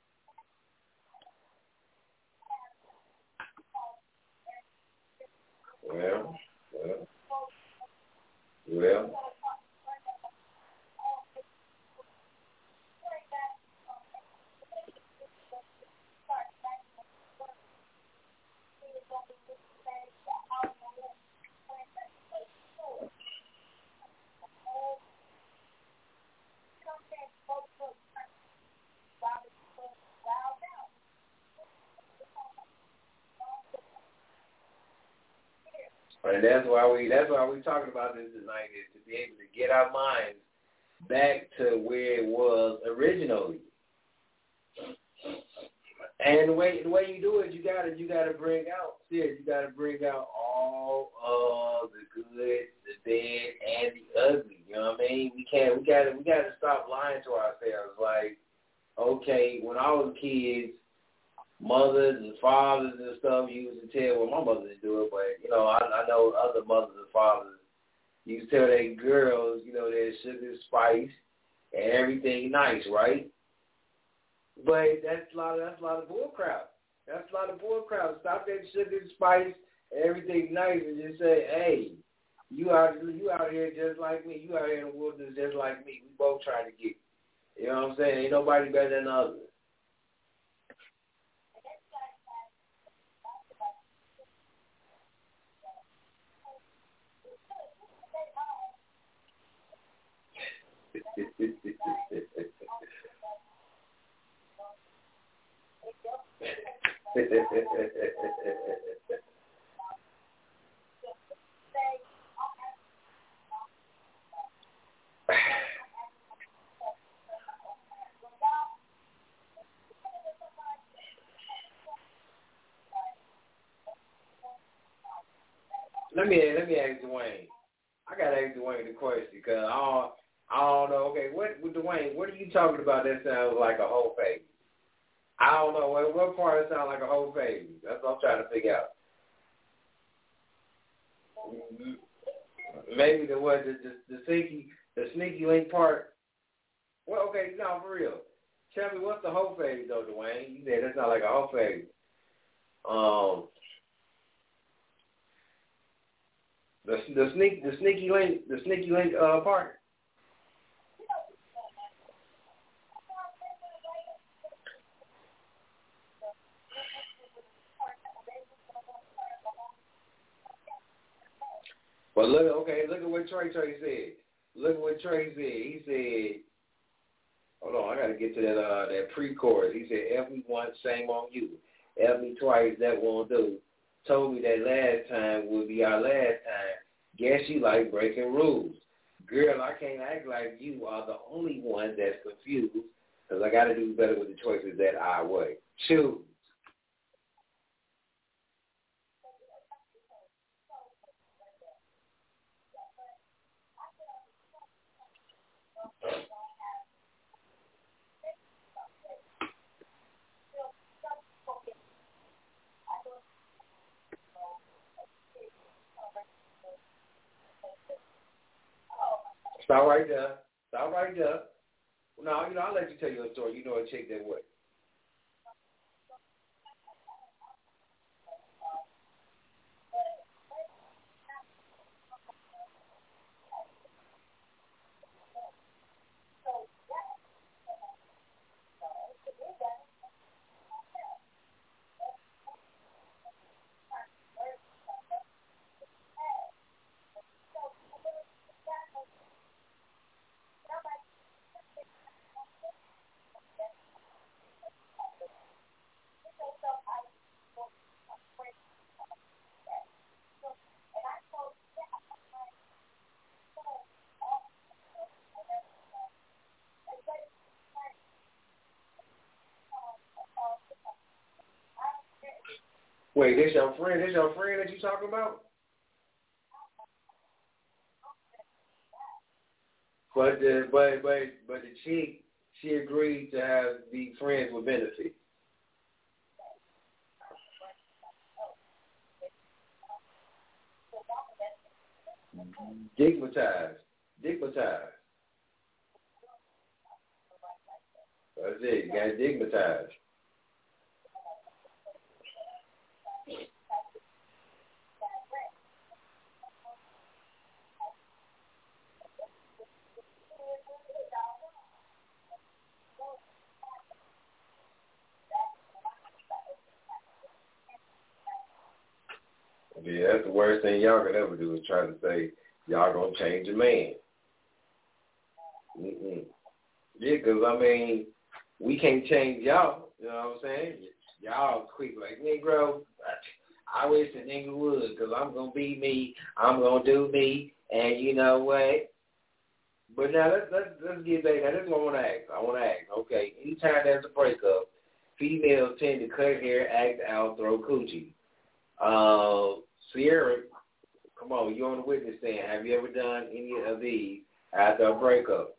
Well. And that's why we talking about this tonight, is to be able to get our minds back to where it was originally. And the way you do it, you gotta bring out all of the good, the bad, and the ugly. You know what I mean? We gotta stop lying to ourselves. Like, okay, when I was kids, mothers and fathers and stuff used to tell, well, my mother didn't do it, but you know, I know other mothers and fathers used to tell their girls, you know, there's sugar, spice, and everything nice, right? But that's a lot of bull crap. That's a lot of bull crap. Stop that sugar, spice, and everything nice, and just say, hey, you out here just like me. You out here in the wilderness just like me. We both trying to get it. You know what I'm saying? Ain't nobody better than the other. Let me ask Dwayne. I gotta ask Dwayne the question because I don't know. Okay, with Dwayne, what are you talking about? That sounds like a whole phase. I don't know what part it sounds like a whole phase. That's what I'm trying to figure out. Maybe the sneaky link part. Well, okay, no, for real. Tell me what's the whole phase though, Dwayne? You said that's not like a whole phase. The sneaky link part. But look at what Trey said. Look at what Trey said. He said, hold on, I gotta get to that pre-chorus. He said, F me once, shame on you. F me twice, that won't do. Told me that last time would be our last time. Guess you like breaking rules. Girl, I can't act like you are the only one that's confused, because I got to do better with the choices that I weigh. Choose. Stop right there. No, I'll let you tell your story. You know a chick that way. Wait, this your friend? This your friend that you talking about? But the chick, she agreed to be friends with benefits. Digmatized. That's it. You got digmatized. Yeah, that's the worst thing y'all could ever do is try to say y'all gonna change a man. Mm-mm. Yeah, because, I mean, we can't change y'all. You know what I'm saying? Y'all quick like, Negro, I wish the nigga would, because I'm going to be me. I'm going to do me. And you know what? But now, let's get back. Now, this is what I want to ask. Okay, anytime there's a breakup, females tend to cut hair, act out, throw coochie. Sierra, come on, you're on the witness stand. Have you ever done any of these after a breakup?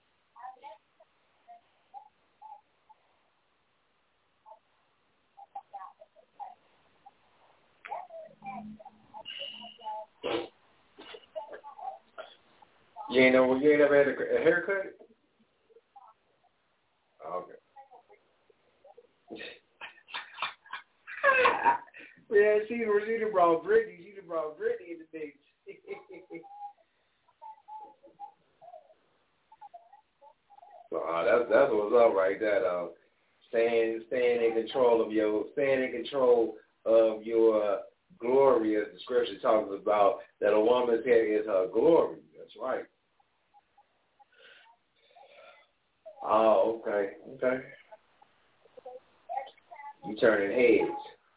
You ain't never had a haircut? Okay. Yeah, she brought Brittany. She brought Brittany in the mix. That's what's up right there. Staying in control of your glory, as the scripture talks about, that a woman's hair is her glory. That's right. Oh, okay. You turning heads.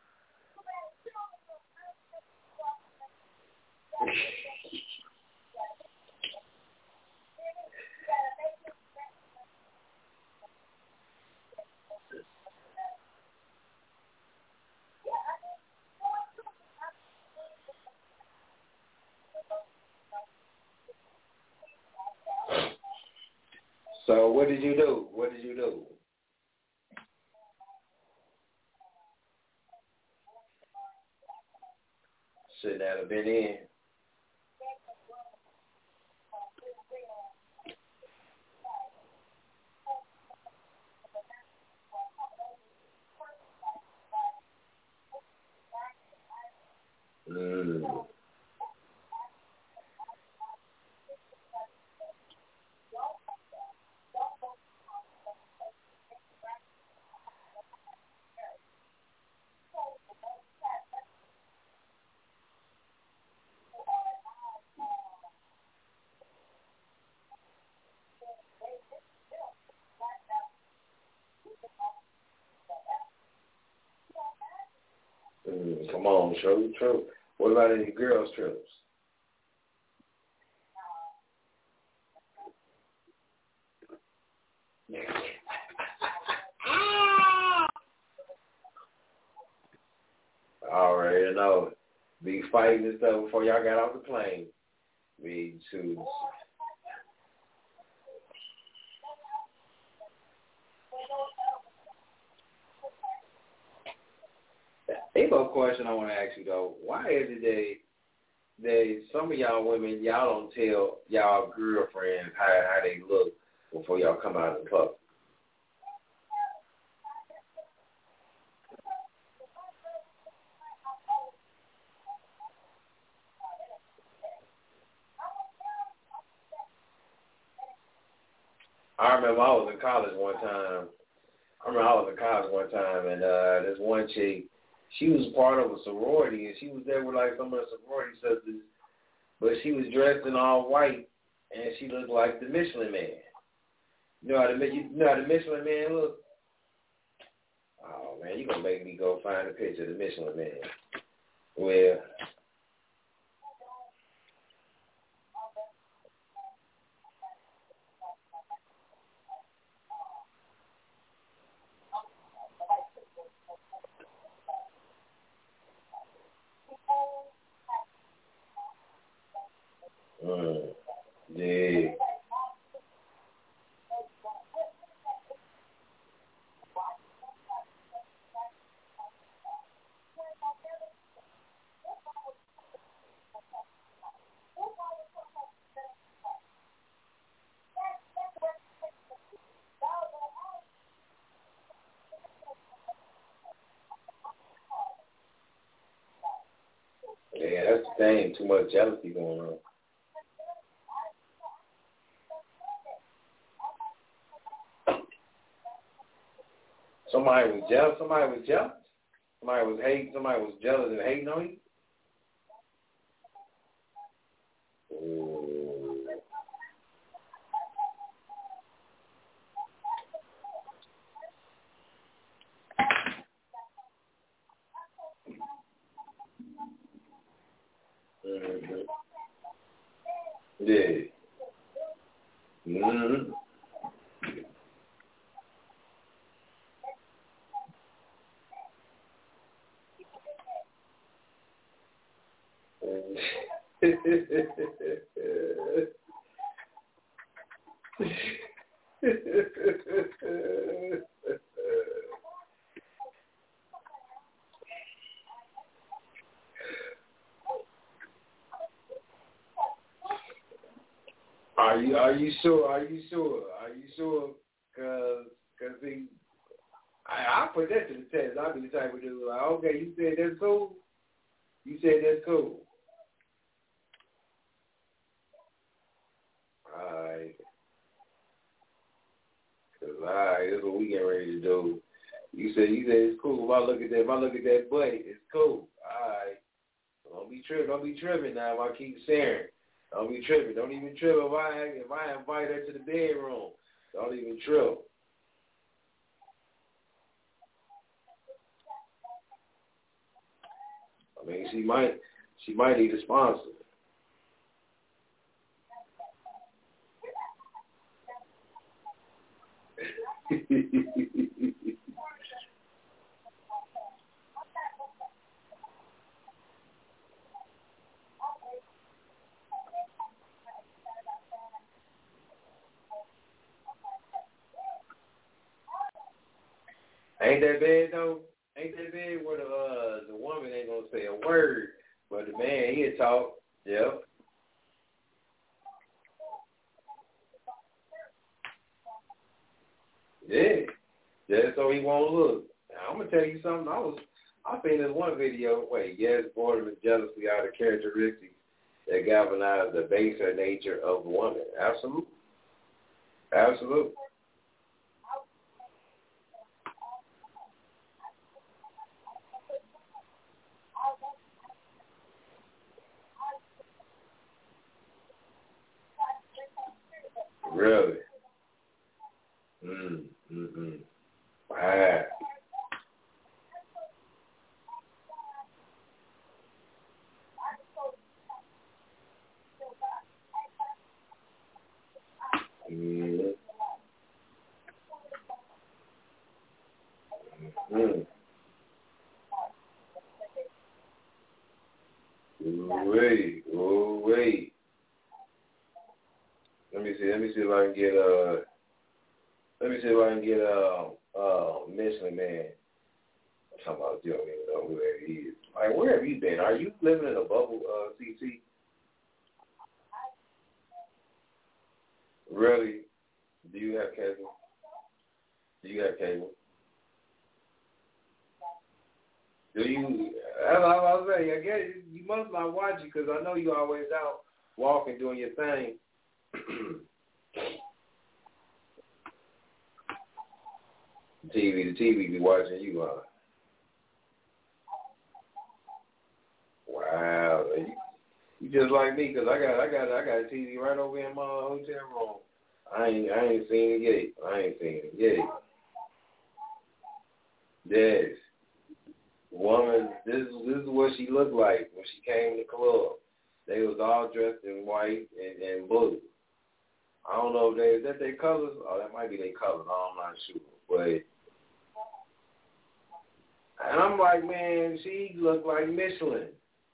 So what did you do? Should that have been in? Come on, true. What about any girls' trips? Already know. Be fighting and stuff before y'all got off the plane. Be too. Ain't no question I want to ask you though. Why is it that some of y'all women, y'all don't tell y'all girlfriends how they look before y'all come out in public? I remember I was in college one time, and this one chick, she was part of a sorority, and she was there with like some of the sorority sisters, but she was dressed in all white, and she looked like the Michelin Man. You know how the Michelin Man look? Oh man, you gonna make me go find a picture of the Michelin Man. Well. Yeah. Yeah, that's the thing. Too much jealousy going on. Somebody was jealous. Somebody was jealous and hating on you. Ooh. Yeah. Mm-hmm. Are you sure? Are you sure? Cause see, I put that to the test. I'll be the type of dude like, okay, you said that's cool. You said that's cool. Alright. Cause alright, that's what we getting ready to do. You said it's cool. If I look at that butt, it's cool. Alright. Don't be tripping now if I keep sharing. Don't be tripping. Don't even trip if I invite her to the bedroom. Don't even trip. I mean, she might need a sponsor. Ain't that bad though? Ain't that bad where the woman ain't gonna say a word, but the man he'll talk. Yep. Yeah. Just so he won't look. Now, I'm gonna tell you something. I seen this one video. Yes, boredom and jealousy are the characteristics that galvanize the baser nature of a woman. Absolutely. Absolutely. Really? Wow. Wait. Let me see if I can get Michelin Man. I'm talking about you don't even know who that is. Like, where have you been? Are you living in a bubble, CC? Really? Do you have cable? Do you? Do you? That's what I was saying. I guess you must not watch it because I know you always out walking, doing your thing. The TV be watching you, huh? Wow, you just like me because I got a TV right over in my hotel room. I ain't seen it yet. Yes, woman, this is what she looked like when she came to the club. They was all dressed in white and blue. I don't know if is that their colors. Oh, that might be their colors. I'm not sure, but. And I'm like, man, she looked like Michelin.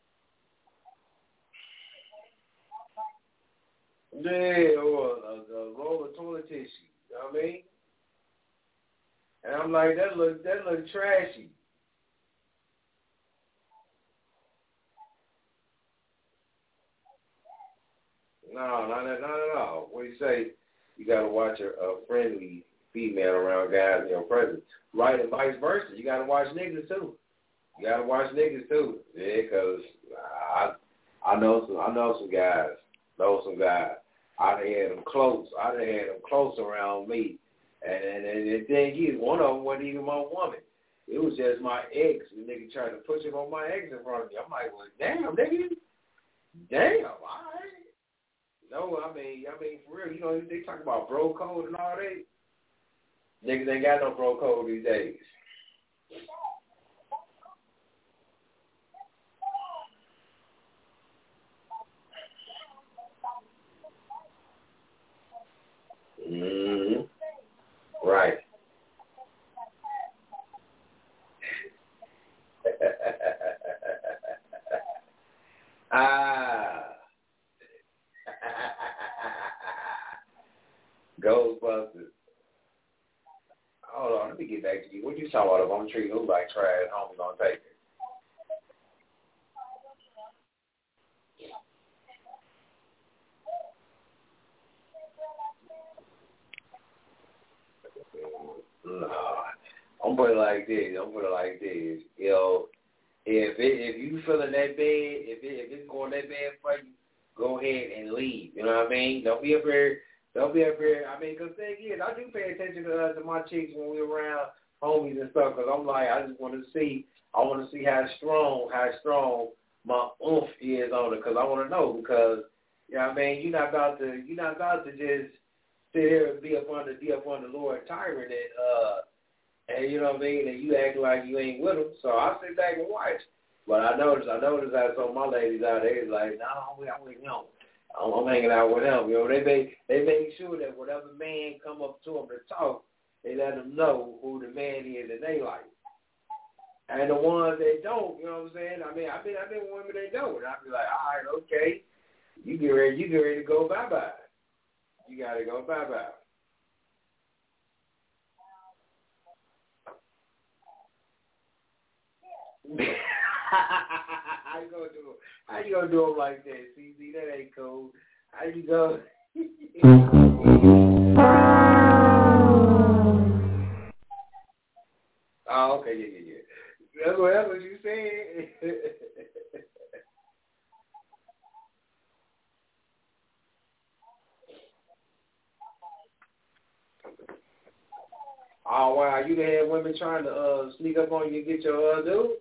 Yeah, or a roll of toilet tissue. You know what I mean? And I'm like, that look trashy. No, not at all. What do you say? You got to watch a friendly female around guys in your presence. Right, and vice versa. You got to watch niggas too. Yeah, because I know some guys. I done had them close around me. And the thing is, one of them wasn't even my woman. It was just my ex. The nigga tried to push him on my ex in front of me. I'm like, well, damn, nigga. Damn, all right. No, I mean, for real, you know, they talk about bro code and all that. Niggas ain't got no bro code these days. Ghostbusters. Hold on, let me get back to you. What you talking about? If I'm treating who like trash, homie gonna take it. I'm put it like this. You know, if you feeling that bad, if it's going that bad for you, go ahead and leave. You know what I mean? Don't be up here. I mean, because thing is, I do pay attention to my chicks when we're around homies and stuff. Because I'm like, I want to see how strong my oomph is on it. Because I want to know. Because you know what I mean, you're not about to just sit here and be up under Lord Tyrant and you know what I mean, and you act like you ain't with them. So I sit back and watch. But I noticed that some of my ladies out there is like, no, I'm with him. I'm hanging out with him. You know, they make sure that whatever man come up to them to talk, they let them know who the man is in their life. And the ones that don't, you know what I'm saying? I mean, I've been with women that don't, and I'll be like, all right, okay, you get ready to go bye-bye. You got to go bye-bye. How you gonna do them like that? See, that ain't cool. How you go? Oh, okay, yeah. That's what you said. Oh wow, you had women trying to sneak up on you and get your dude?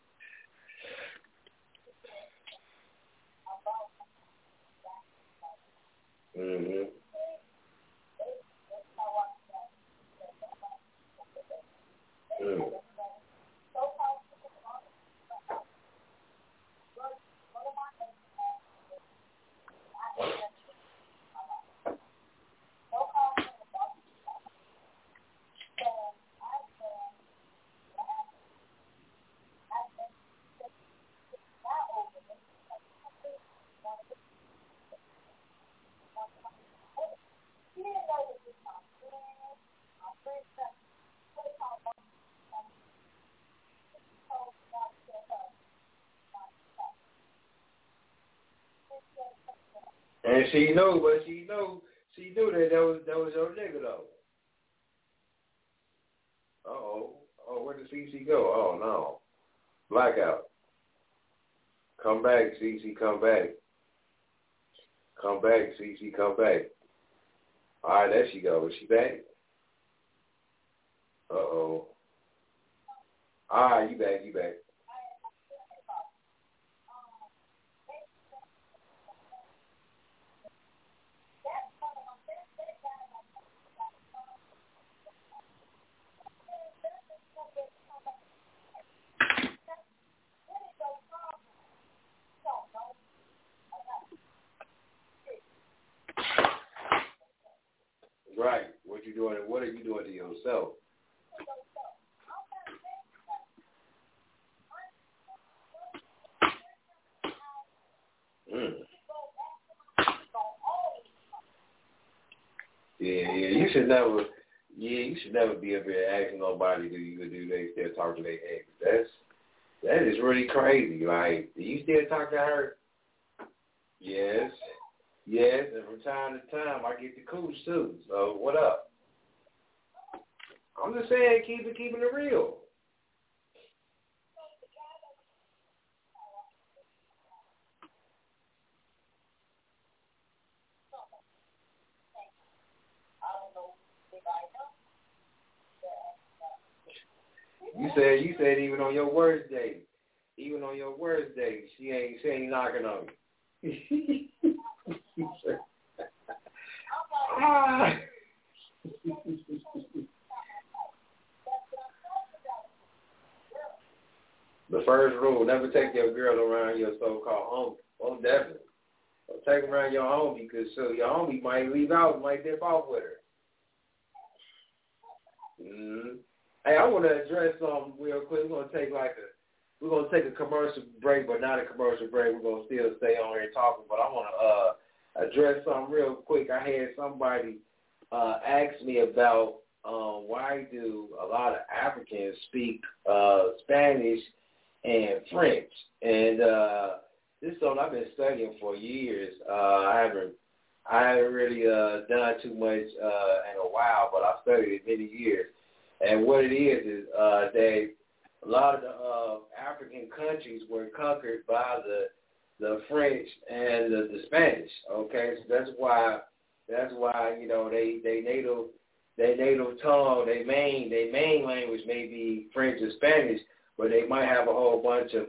Mm-hmm. Mm. And she knew that was your nigga though. Oh, where did CC go? Oh no, blackout. Come back, CC, come back. Come back, CC, come back. All right, there she goes. Is she back? Uh-oh. All right, you back. Right. What are you doing to yourself? Mm. Yeah, you should never be up here asking nobody do they still talk to their ex. That is really crazy. Like, do you still talk to her? Yes, and from time to time I get the cooch too. So what up? I'm just saying, keeping it real. You said even on your worst day, she ain't knocking on you. The first rule: never take your girl around your so-called homie. Oh, definitely. Don't take her around your homie because your homie might leave out, might dip off with her. Mm-hmm. Hey, I want to address something real quick. We're gonna take like a we're gonna take a commercial break, but not a commercial break. We're gonna still stay on here talking, but I want to address something real quick. I had somebody ask me about why do a lot of Africans speak Spanish and French, and this is something I've been studying for years. I haven't really done too much in a while, but I've studied it many years. And what it is that a lot of the African countries were conquered by the French and the Spanish. Okay, so that's why you know they native tongue, they main language may be French or Spanish, but they might have a whole bunch of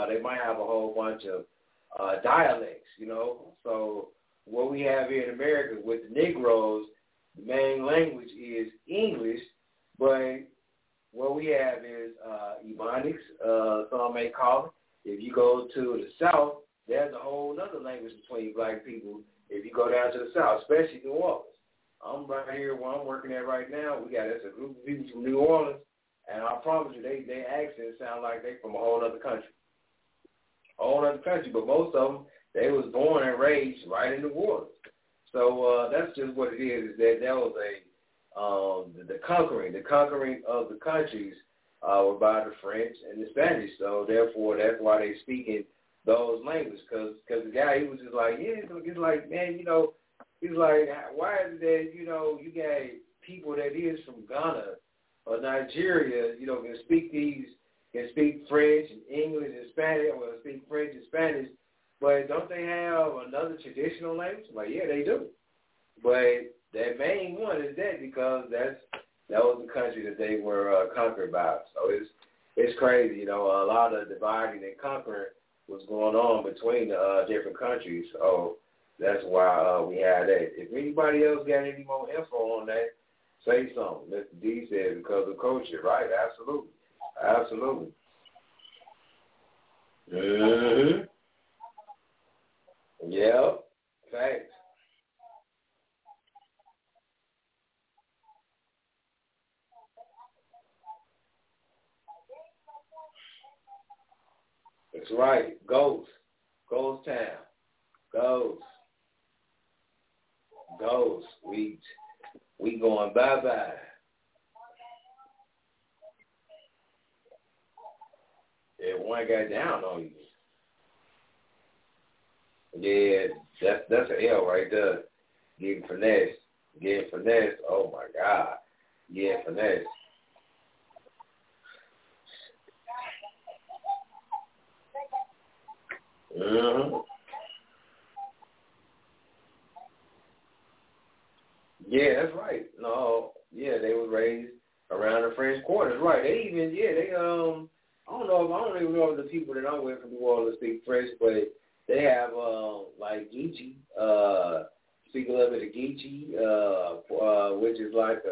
dialects. You know, so what we have here in America with the Negroes, the main language is English, but what we have is Ebonics, some may call it. If you go to the South, there's a whole other language between black people. If you go down to the South, especially New Orleans. I'm right here where I'm working at right now. That's a group of people from New Orleans, and I promise you, they accents sound like they from a whole other country. But most of them, they was born and raised right in New Orleans. So that's just what it is that was the conquering of the countries were by the French and the Spanish. So therefore, that's why they speaking those languages. Because the guy, he was just like, it's like, man, you know, he's like, why is it that, you know, you got people that is from Ghana or Nigeria, you know, can speak French and English and Spanish, or speak French and Spanish, but don't they have another traditional language? Like, yeah, they do. But their main one is that because that was the country that they were conquered by. So it's crazy, you know, a lot of dividing and conquering was going on between the different countries. So that's why we had that. If anybody else got any more info on that, say something. Mr. D said because of culture, right? Absolutely. Mm-hmm. Yeah, facts. That's right. Ghost Town. Ghost. We going bye-bye. Yeah, one got down on you. Yeah, that's an L right there. Getting finesse. Oh my God. Yeah, finesse. Mm-hmm. Yeah, that's right. No, yeah, they were raised around the French quarters, right? They even, I don't even know if the people that I'm with from New Orleans speak French, but they have like Geechee, speak a little bit of Geechee, which is like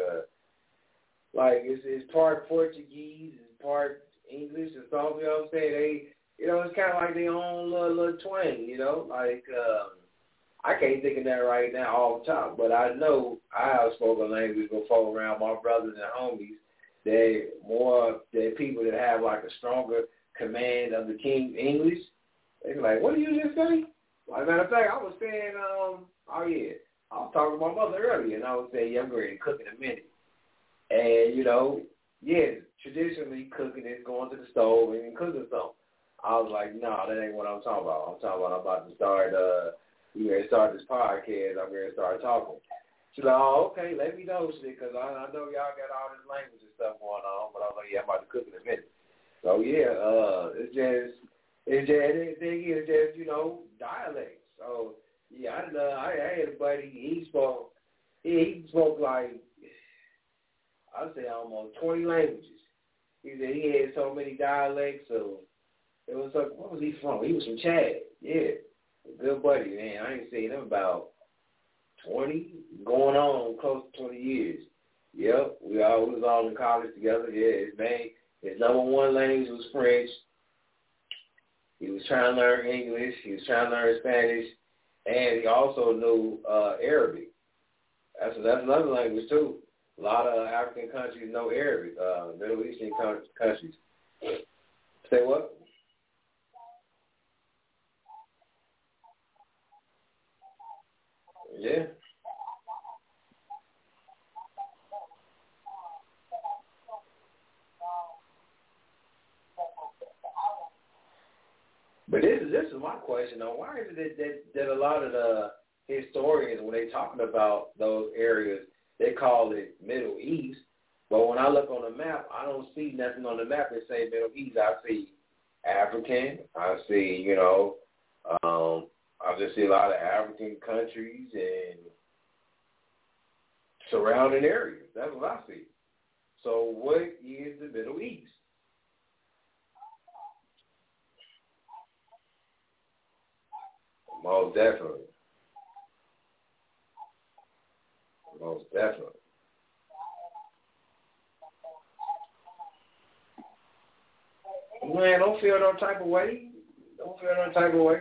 it's part Portuguese, it's part English or something. You know what I'm saying? They, you know, it's kind of like their own little twang. You know, like I can't think of that right now off the top, but I know I have spoken language before around my brothers and homies. They're people that have like a stronger command of the King English. They're like, what did you just say? Well, as a matter of fact, I was saying, I was talking to my mother earlier, and I was saying, yeah, I'm ready to cook in a minute. And, you know, traditionally cooking is going to the stove and cooking something. I was like, no, that ain't what I'm talking about. I'm talking about I'm about to start, we're going to start this podcast. I'm going to start talking. She's like, oh, okay, let me know, shit, because I know y'all got all this language and stuff going on, but I was like, yeah, I'm about to cook in a minute. So, the thing is just, you know, dialects. So, yeah, I had a buddy, he spoke like, I'd say almost 20 languages. He said he had so many dialects, so it was like, what was he from? He was from Chad. Yeah, a good buddy, man. I ain't seen him about 20, going on close to 20 years. Yep, we was all in college together. Yeah, his number one language was French. He was trying to learn English. He was trying to learn Spanish, and he also knew Arabic. That's another language too. A lot of African countries know Arabic. Middle Eastern countries. Say what? Yeah. But this is my question though. Why is it that a lot of the historians, when they talking about those areas, they call it Middle East, but when I look on the map, I don't see nothing on the map that say Middle East. I see African. I see, I just see a lot of African countries and surrounding areas. That's what I see. So what is the Middle East? Most definitely. Most definitely. Man, don't feel no type of way. Don't feel no type of way.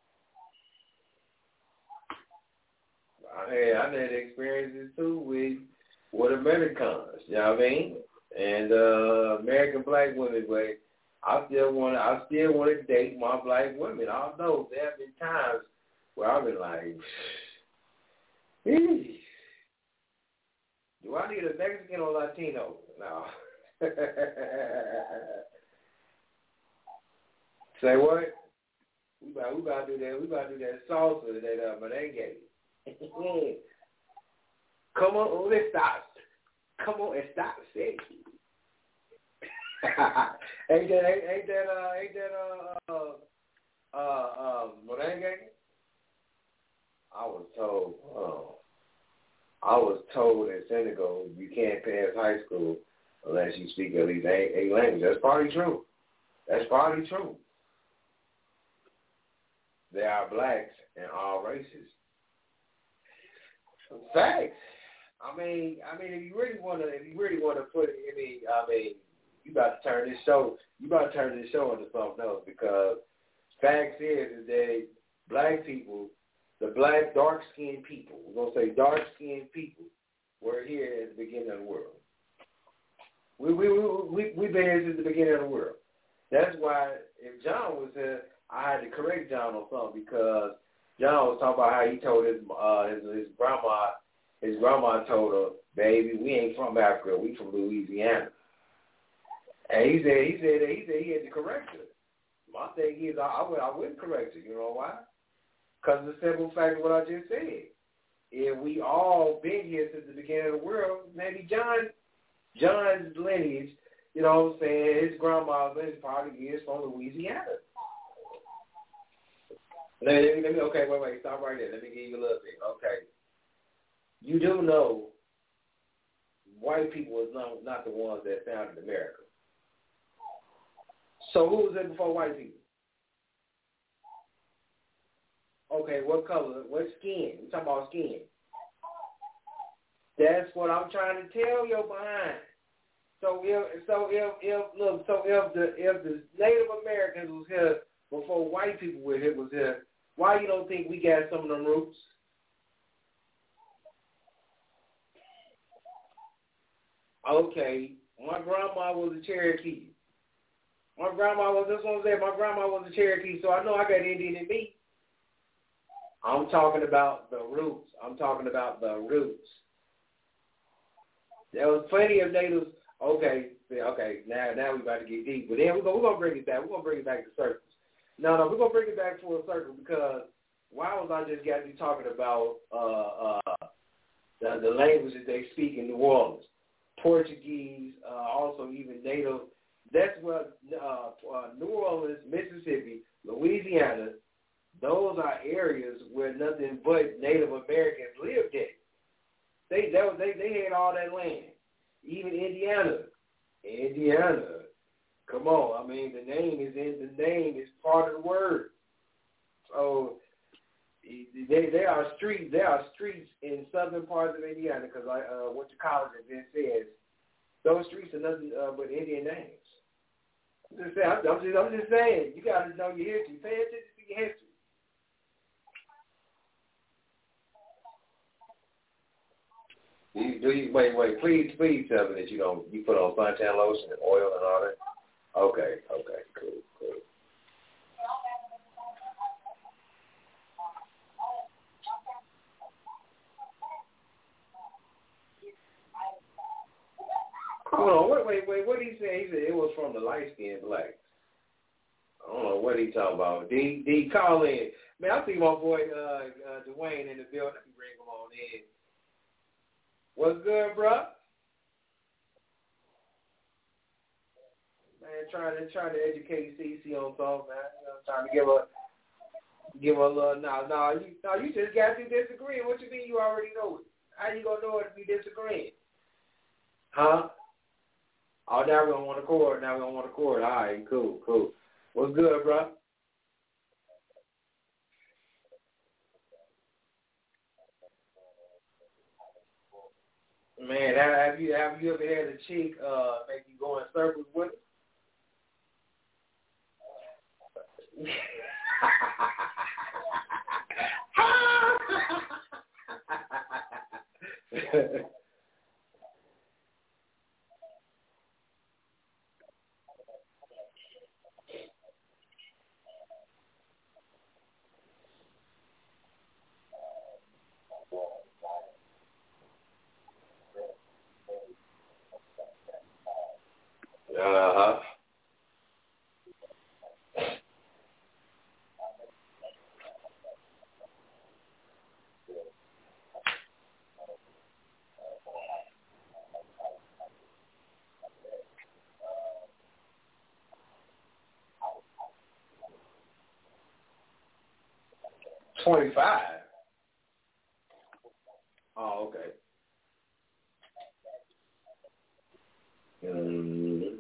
I had experiences too with Americans, you know what I mean? And American black women, but I still want to date my black women. Although there have been times where I've been like, eesh, do I need a Mexican or Latino? No. Say what? We about to do that. We about to do that salsa, that merengue. Come on, let's stop. Come on and stop, say. ain't that merengue? I was told in Senegal you can't pass high school unless you speak at least 8 languages. That's probably true. There are blacks in all races. Facts. I mean, if you really want to put it, you about to turn this show into something else, because facts is that black people, the black dark-skinned people, we're gonna say dark-skinned people, were here at the beginning of the world. We've been here since the beginning of the world. That's why if John was here, I had to correct John on something, because John was talking about how he told his grandma. His grandma told her, "Baby, we ain't from Africa. We from Louisiana." And he said he had to correct her. My thing is, I wouldn't correct her. You know why? Because the simple fact of what I just said. If we all been here since the beginning of the world, maybe John's lineage, you know what I'm saying, his grandma's lineage probably is from Louisiana. Let me, okay, wait, stop right there. Let me give you a little bit. Okay. You do know white people was not the ones that founded America. So who was there before white people? Okay, what color? What skin? We're talking about skin. That's what I'm trying to tell you behind. So if the Native Americans was here before white people was here, why you don't think we got some of them roots? Okay, my grandma was a Cherokee. My grandma was a Cherokee, so I know I got Indian in me. I'm talking about the roots. There was plenty of natives. Okay. Now we about to get deep, but then we're gonna bring it back. We're gonna bring it back to circles. No, we're gonna bring it back full circle, because why was I just got you talking about the languages they speak in New Orleans? Portuguese, also even native. That's what New Orleans, Mississippi, Louisiana, those are areas where nothing but Native Americans lived in. They had all that land. Even Indiana. Come on, I mean the name is part of the word. So there are streets in southern parts of Indiana, because I went to college and then says those streets are nothing but Indian names. I'm just saying, you got to know your history. Pay attention to your history. Wait, please tell me that you put on suntan lotion and oil and all that. Okay, cool. Hold on, wait. What did he say? He said it was from the light-skinned blacks. I don't know what he talking about. D, call in. Man, I see my boy Dwayne in the building. Let me bring him on in. What's good, bro? Man, trying to educate CC on something, man. You know, trying to give her a little. No, you just got to disagree. What you mean you already know it? How you gonna know it if you disagreeing? Huh? Oh, now we don't want to record. All right, cool. What's good, bro? Man, have you ever had a chick make you go in circles with her? 25. Oh, okay. Mm-hmm.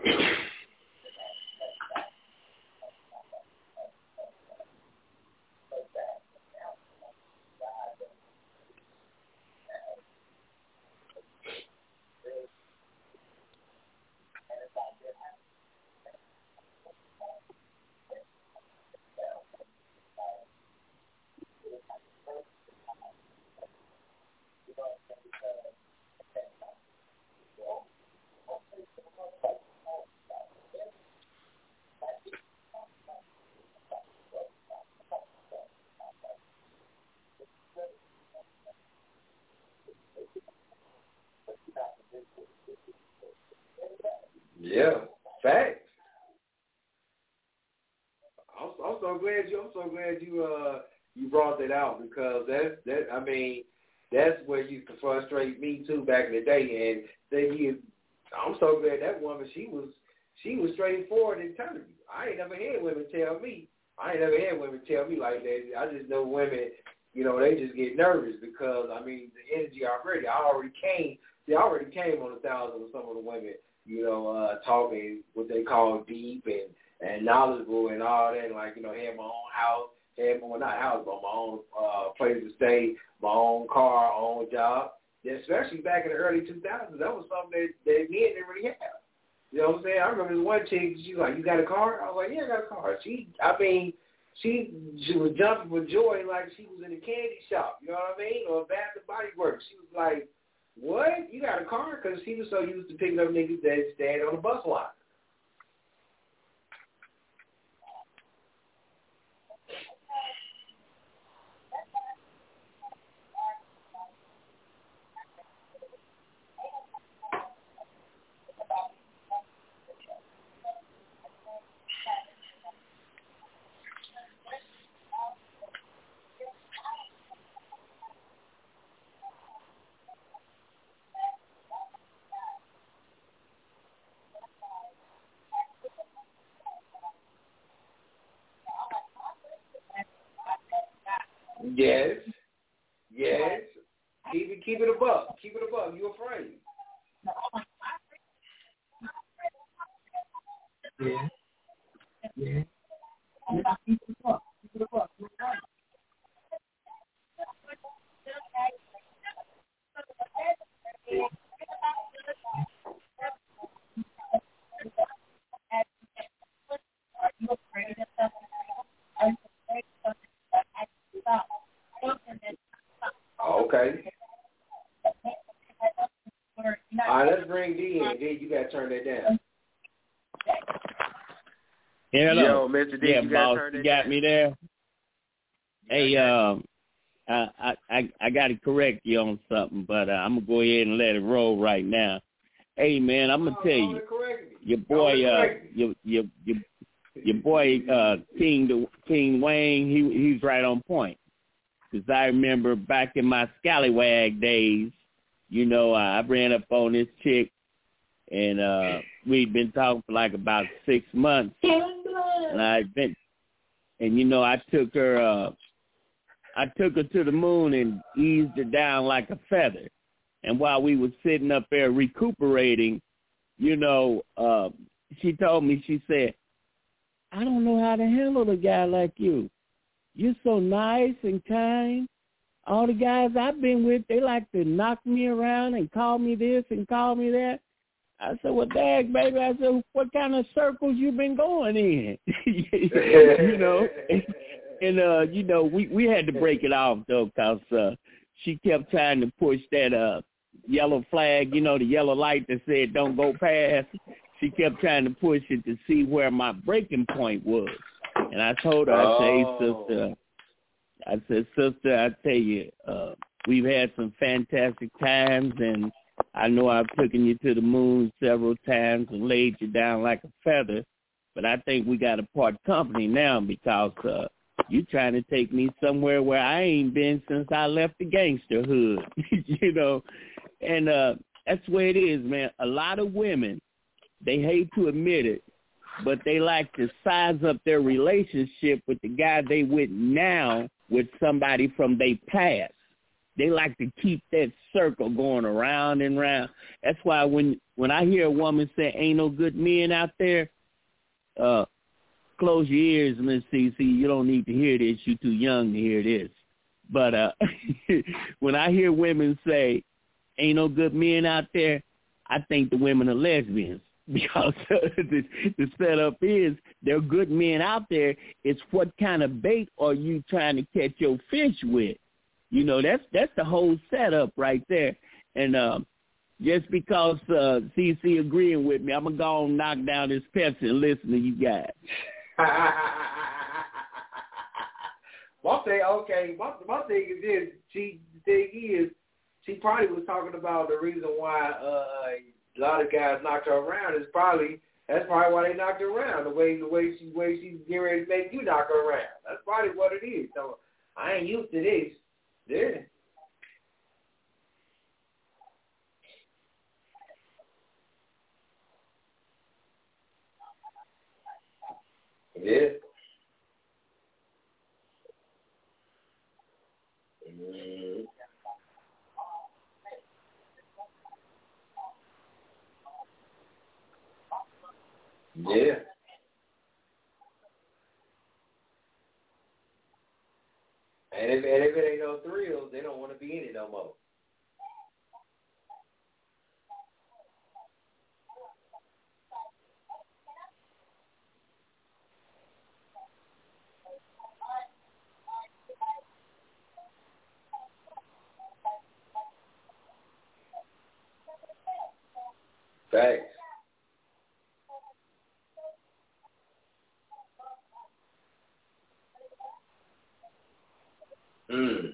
Yeah, facts. I'm so glad you brought that out, because that's what used to frustrate me too back in the day. And I'm so glad that woman, she was straightforward in telling you. I ain't never had women tell me like that. I just know women, they just get nervous because the energy already came on 1,000 with some of the women, talking what they call deep and knowledgeable and all that. Like, had my own house, not house, but my own place to stay, my own car, own job. Especially back in the early 2000s, that was something that men didn't really have. You know what I'm saying? I remember this one chick, she was like, "You got a car?" I was like, "Yeah, I got a car." She was jumping for joy like she was in a candy shop, you know what I mean? Or Bath and Body Works. She was like, "What? You got a car?" Because she was so used to picking up niggas that stand on the bus line. Yes. Keep it above. You afraid? Yeah. Keep it above. Okay. All right, let's bring D in. D, you gotta turn that down. Hello. Yo, Mr. D, you boss, turn that you got down. me there. Hey, I got to correct you on something, but I'm gonna go ahead and let it roll right now. Hey, man, I'm gonna tell you, your boy, your boy, King Wayne, he's right on point. Because I remember back in my scallywag days, I ran up on this chick, and we'd been talking for like about 6 months. And I took her to the moon and eased her down like a feather. And while we were sitting up there recuperating, she told me, she said, "I don't know how to handle a guy like you. You're so nice and kind. All the guys I've been with, they like to knock me around and call me this and call me that." I said, "Well, dag, baby," I said, "what kind of circles you been going in?" We had to break it off, though, because she kept trying to push that yellow flag, the yellow light that said don't go past. She kept trying to push it to see where my breaking point was. And I told her, I said, sister, I tell you, we've had some fantastic times, and I know I've taken you to the moon several times and laid you down like a feather, but I think we got to part company now because you trying to take me somewhere where I ain't been since I left the gangster hood, And that's the way it is, man. A lot of women, they hate to admit it, but they like to size up their relationship with the guy they with now with somebody from their past. They like to keep that circle going around and round. That's why when I hear a woman say, ain't no good men out there, close your ears, Miss CC. You don't need to hear this. You're too young to hear this. But when I hear women say, ain't no good men out there, I think the women are lesbians. Because the setup is there are good men out there. It's what kind of bait are you trying to catch your fish with? You know, that's the whole setup right there. And just because CC agreeing with me, I'm going to go and knock down this Pepsi and listen to you guys. My thing is this. The thing is, she probably was talking about the reason why a lot of guys knocked her around. That's probably why they knocked her around. The way she's getting ready to make you knock her around. That's probably what it is. So I ain't used to this. Yeah. Yeah. Mm-hmm. Yeah. And if it ain't no thrills, they don't want to be in it no more. Thanks. Mm.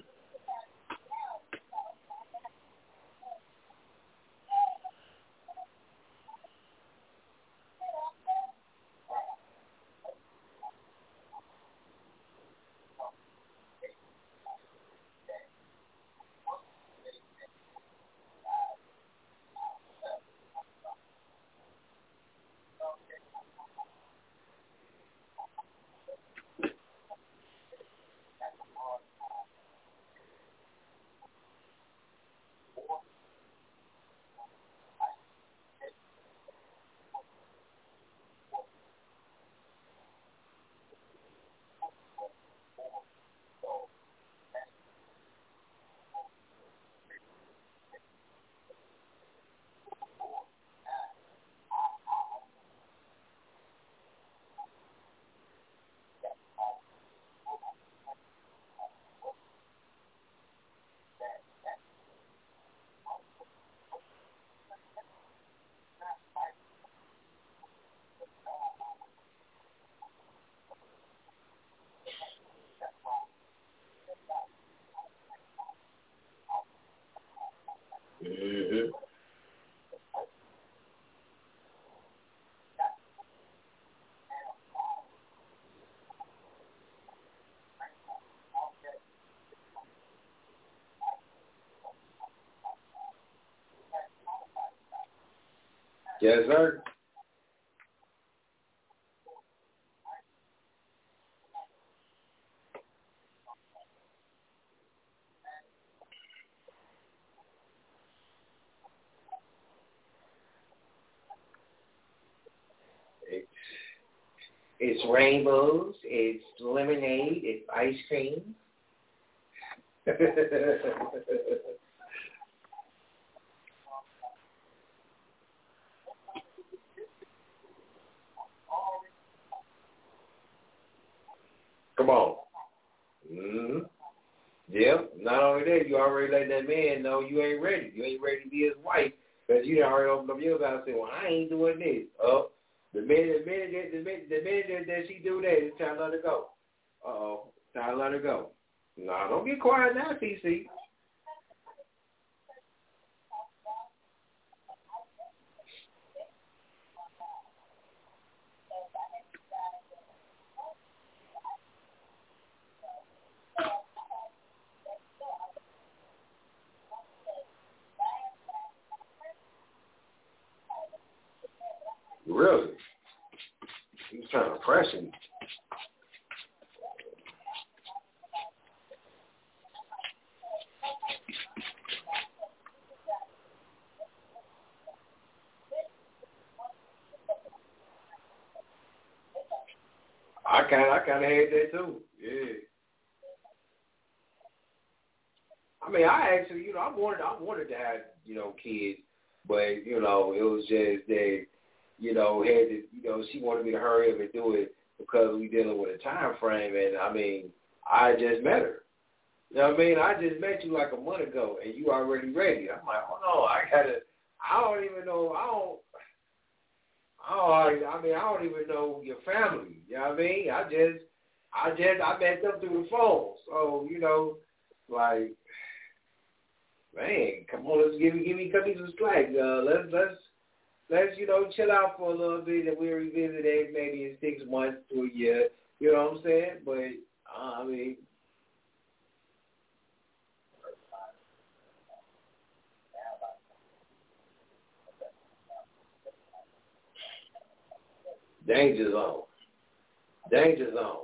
Mm-hmm. Yes, sir. It's rainbows, it's lemonade, it's ice cream. Come on. Mm-hmm. Yep. Not only that, you already let that man know you ain't ready. You ain't ready to be his wife. Because you already opened up your mouth and said, well, I ain't doing this. Oh, the minute that she do that, it's time to let her go. Uh-oh. Time to let her go. No, don't get quiet now, CC. Really? He's trying to pressure you. I kind of had that too. Yeah. I mean, I actually, I wanted to have, kids, but it was just that, had to, she wanted me to hurry up and do it because we dealing with a time frame, and I mean, I just met her. You know what I mean? I just met you like a month ago, and you already ready. I'm like, oh no, I don't even know, I don't even know your family. You know what I mean? I met them through the phone. So, like, man, come on, let's give me some slack. Let's chill out for a little bit, and we'll revisit it maybe in 6 months to a year. You know what I'm saying? But I mean, danger zone. Danger zone.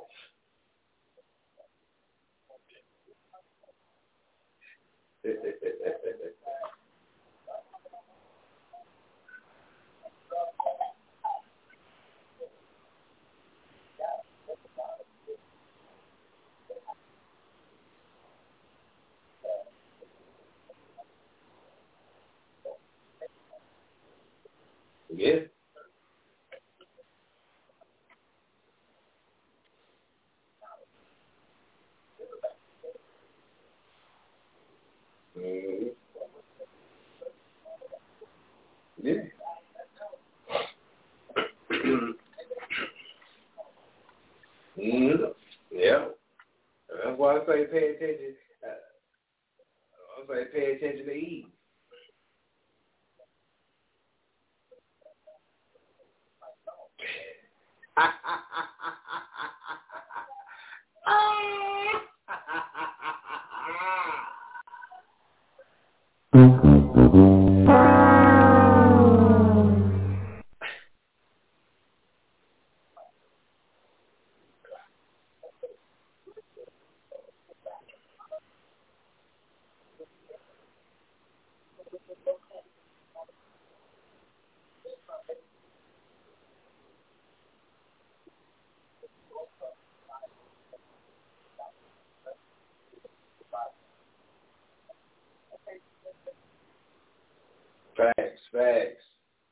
Yeah. Mm-hmm. Yeah. Mm-hmm. Yeah. That's why I say pay attention. Pay attention to Eve. Facts.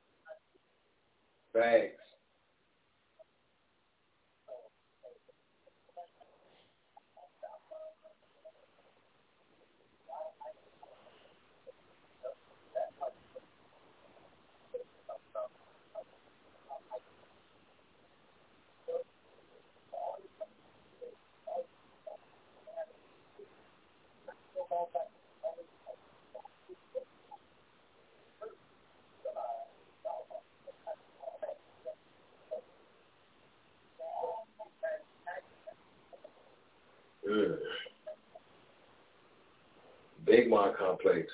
Big mind complex.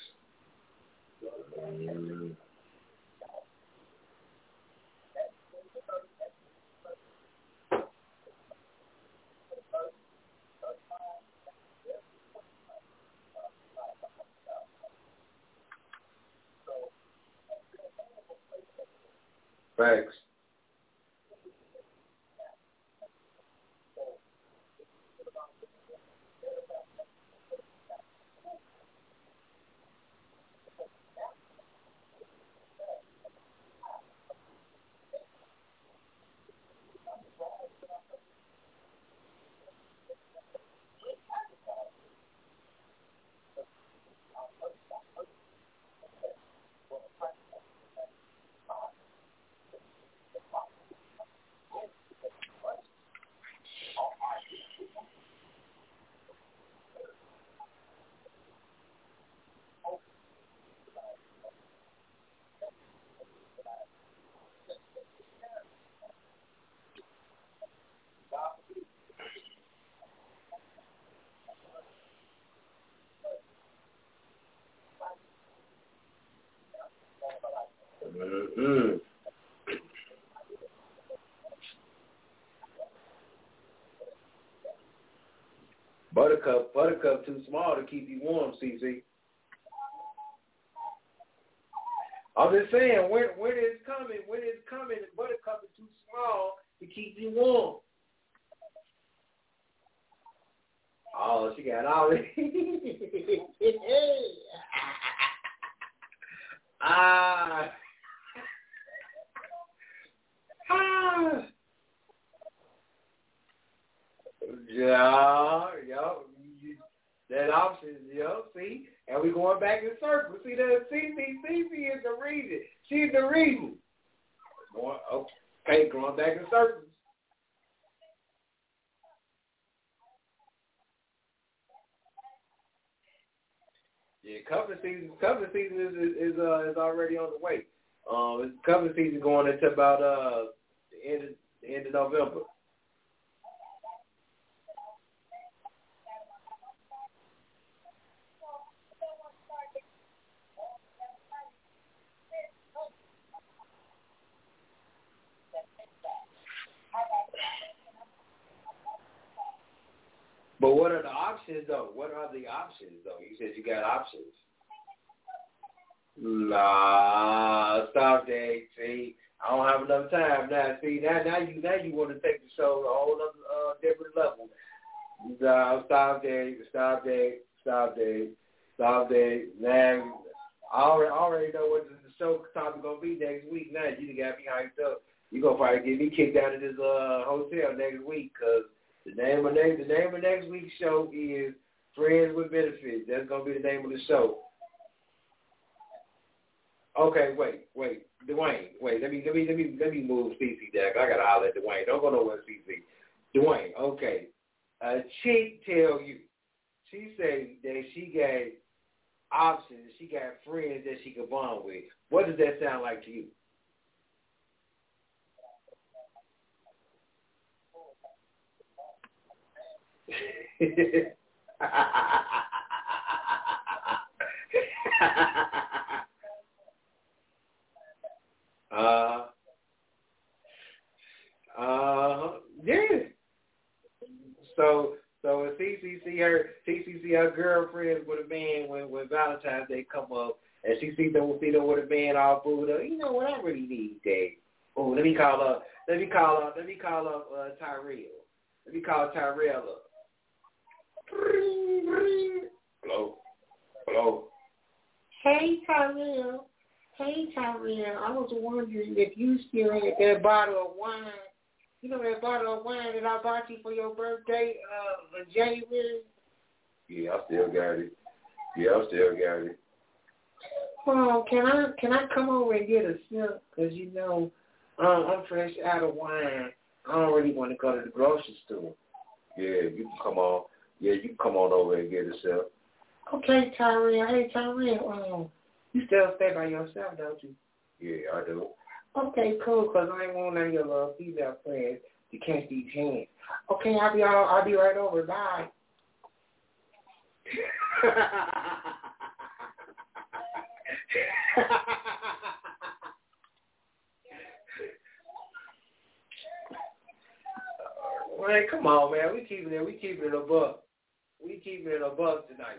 Facts. Mm-hmm. Buttercup too small to keep you warm, CC. I'm just saying, when it's coming, Buttercup is too small to keep you warm. Oh, she got all this. Yeah. That option, see? And we going back in circles. See, that CC is the reason. She's the reason. Going back in circles. Yeah, cover season is already on the way. Cover season going into about the end of November. But what are the options, though? You said you got options. Nah, stop that. See, I don't have enough time now. See, now you want to take the show to a whole other different level. Nah, stop that. Man, I already know what the show topic gonna be next week. Now you got me hyped up. You gonna probably get me kicked out of this hotel next week because. The name of next week's show is Friends with Benefits. That's gonna be the name of the show. Okay, wait, Dwayne, let me move CC down. I gotta holler at Dwayne. Don't go nowhere, CC. Dwayne, okay. A chick tell you, she say that she got options, she got friends that she can bond with. What does that sound like to you? Yeah. So CC her girlfriend with a man when Valentine's Day come up, and she see them with a man all booed up. You know what? I really need that. Oh, let me call up Tyrell. Let me call Tyrell up. Hello. Hey, Tyrell. I was wondering if you still had that bottle of wine. You know that bottle of wine that I bought you for your birthday in January? Yeah, I still got it. Oh, can I come over and get a sip? Because, I'm fresh out of wine. I don't really want to go to the grocery store. Yeah, you can come on. Yeah, you can come on over and get a sip. Okay, Tyrell. Hey, Tyrell, you still stay by yourself, don't you? Yeah, I do. Okay, cool, because I ain't want none of your little female friends to catch these hands. Okay, I'll be right over. Bye. Man, come on, man. We keeping it a buck. We keeping it a buck tonight.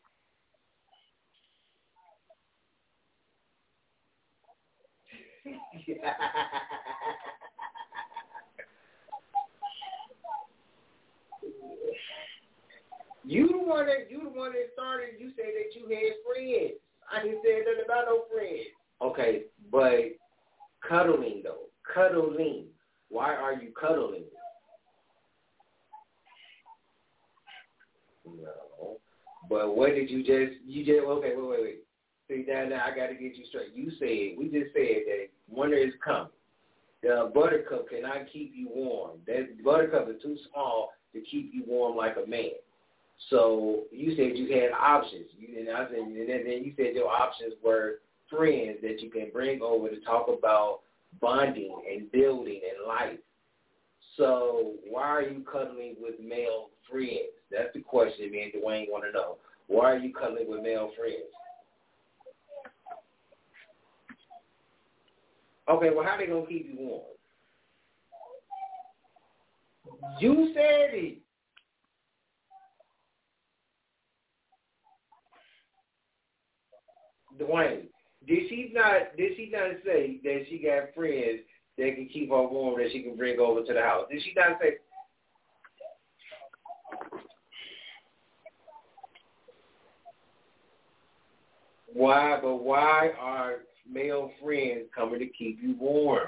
You the one that started. You said that you had friends. I didn't say nothing about no friends. Okay, but cuddling though. Cuddling. Why are you cuddling? No. But what did you just okay, wait. See, now I got to get you straight. We just said that winter is coming. The buttercup cannot keep you warm. That buttercup is too small to keep you warm like a man. So you said you had options. And then you said your options were friends that you can bring over to talk about bonding and building and life. So why are you cuddling with male friends? That's the question me and Dwayne want to know. Why are you cuddling with male friends? Okay, well, how they going to keep you warm? You said it. Dwayne, did she not say that she got friends that can keep her warm that she can bring over to the house? Did she not say? Why are male friends coming to keep you warm?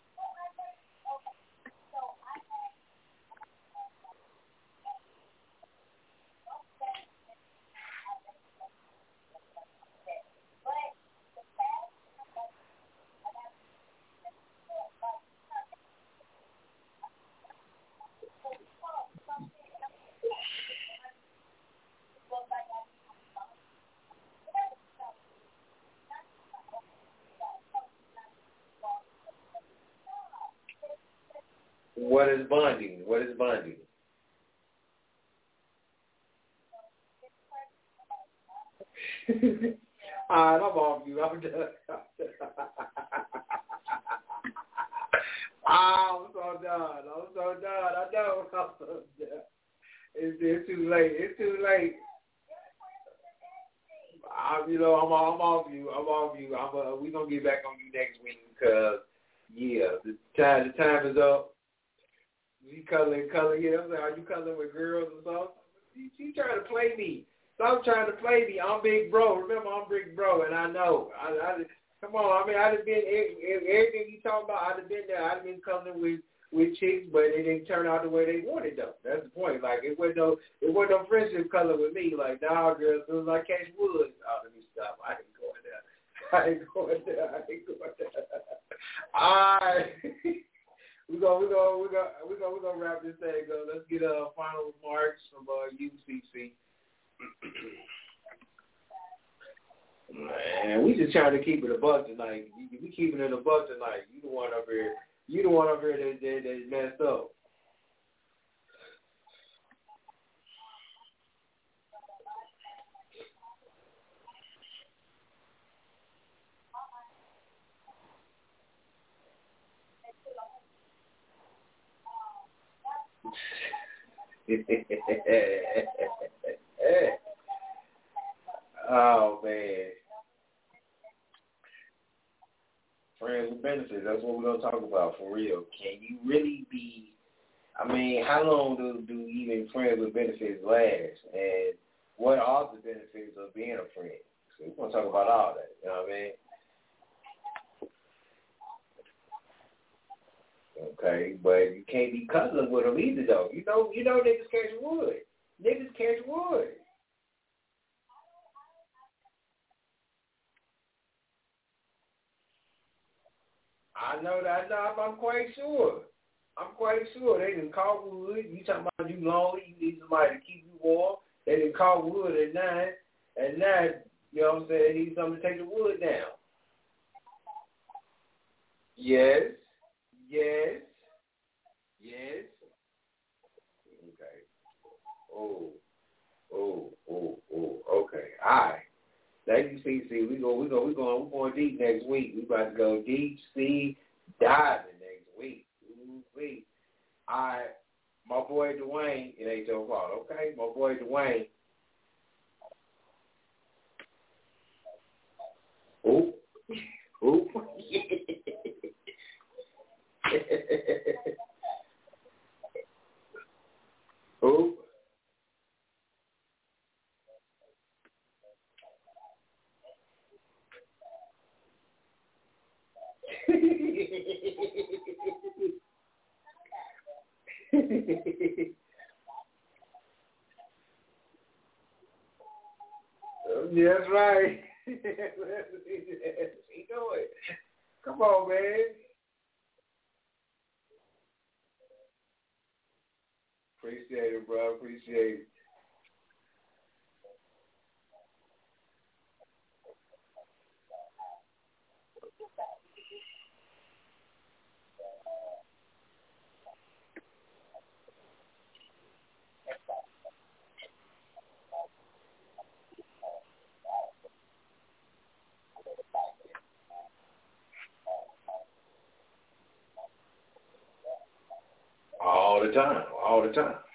What is bonding? What is bonding? All right, I'm off you. I'm done. I'm so done. I know. I'm so done. It's too late. It's too late. I'm off you. We're going to get back on you next week because, yeah, the time is up. You coloring. Yeah, I'm like, are you coloring with girls or something? She trying to play me. Stop trying to play me. I'm Big Bro. Remember, I'm Big Bro, and I know. Come on. I mean, I'd have been everything you talking about. I'd have been there. I'd have been coloring with chicks, but it didn't turn out the way they wanted though. That's the point. Like it wasn't no friendship color with me. Like, nah, girl, as soon as I catch wood, let me stop. I ain't going there. All right. We're gonna wrap this thing up. Let's get final remarks from UCC. Man, we just trying to keep it a buck tonight. We keeping it a buck tonight. You the one up here that messed up. Oh man, friends with benefits. That's what we're gonna talk about for real. Can you really be? I mean, how long do even friends with benefits last? And what are the benefits of being a friend? So we're gonna talk about all that. You know what I mean? Okay, but you can't be cuddling with them either, though. You know, niggas catch wood. Niggas catch wood. I know that. I'm quite sure. They didn't call wood. You talking about you lonely? You need somebody to keep you warm. They didn't call wood at 9. At 9, you know what I'm saying? They need something to take the wood down. Yes. Okay. Oh. Okay. All right. Thank you, CC. We're going deep next week. We about to go deep sea diving next week. Ooh-wee. All right. My boy Dwayne, it ain't your fault, okay? My boy Dwayne. Oop. Oop. That's right. He know it. Come on, man. Appreciate it, bro. Appreciate it. All the time.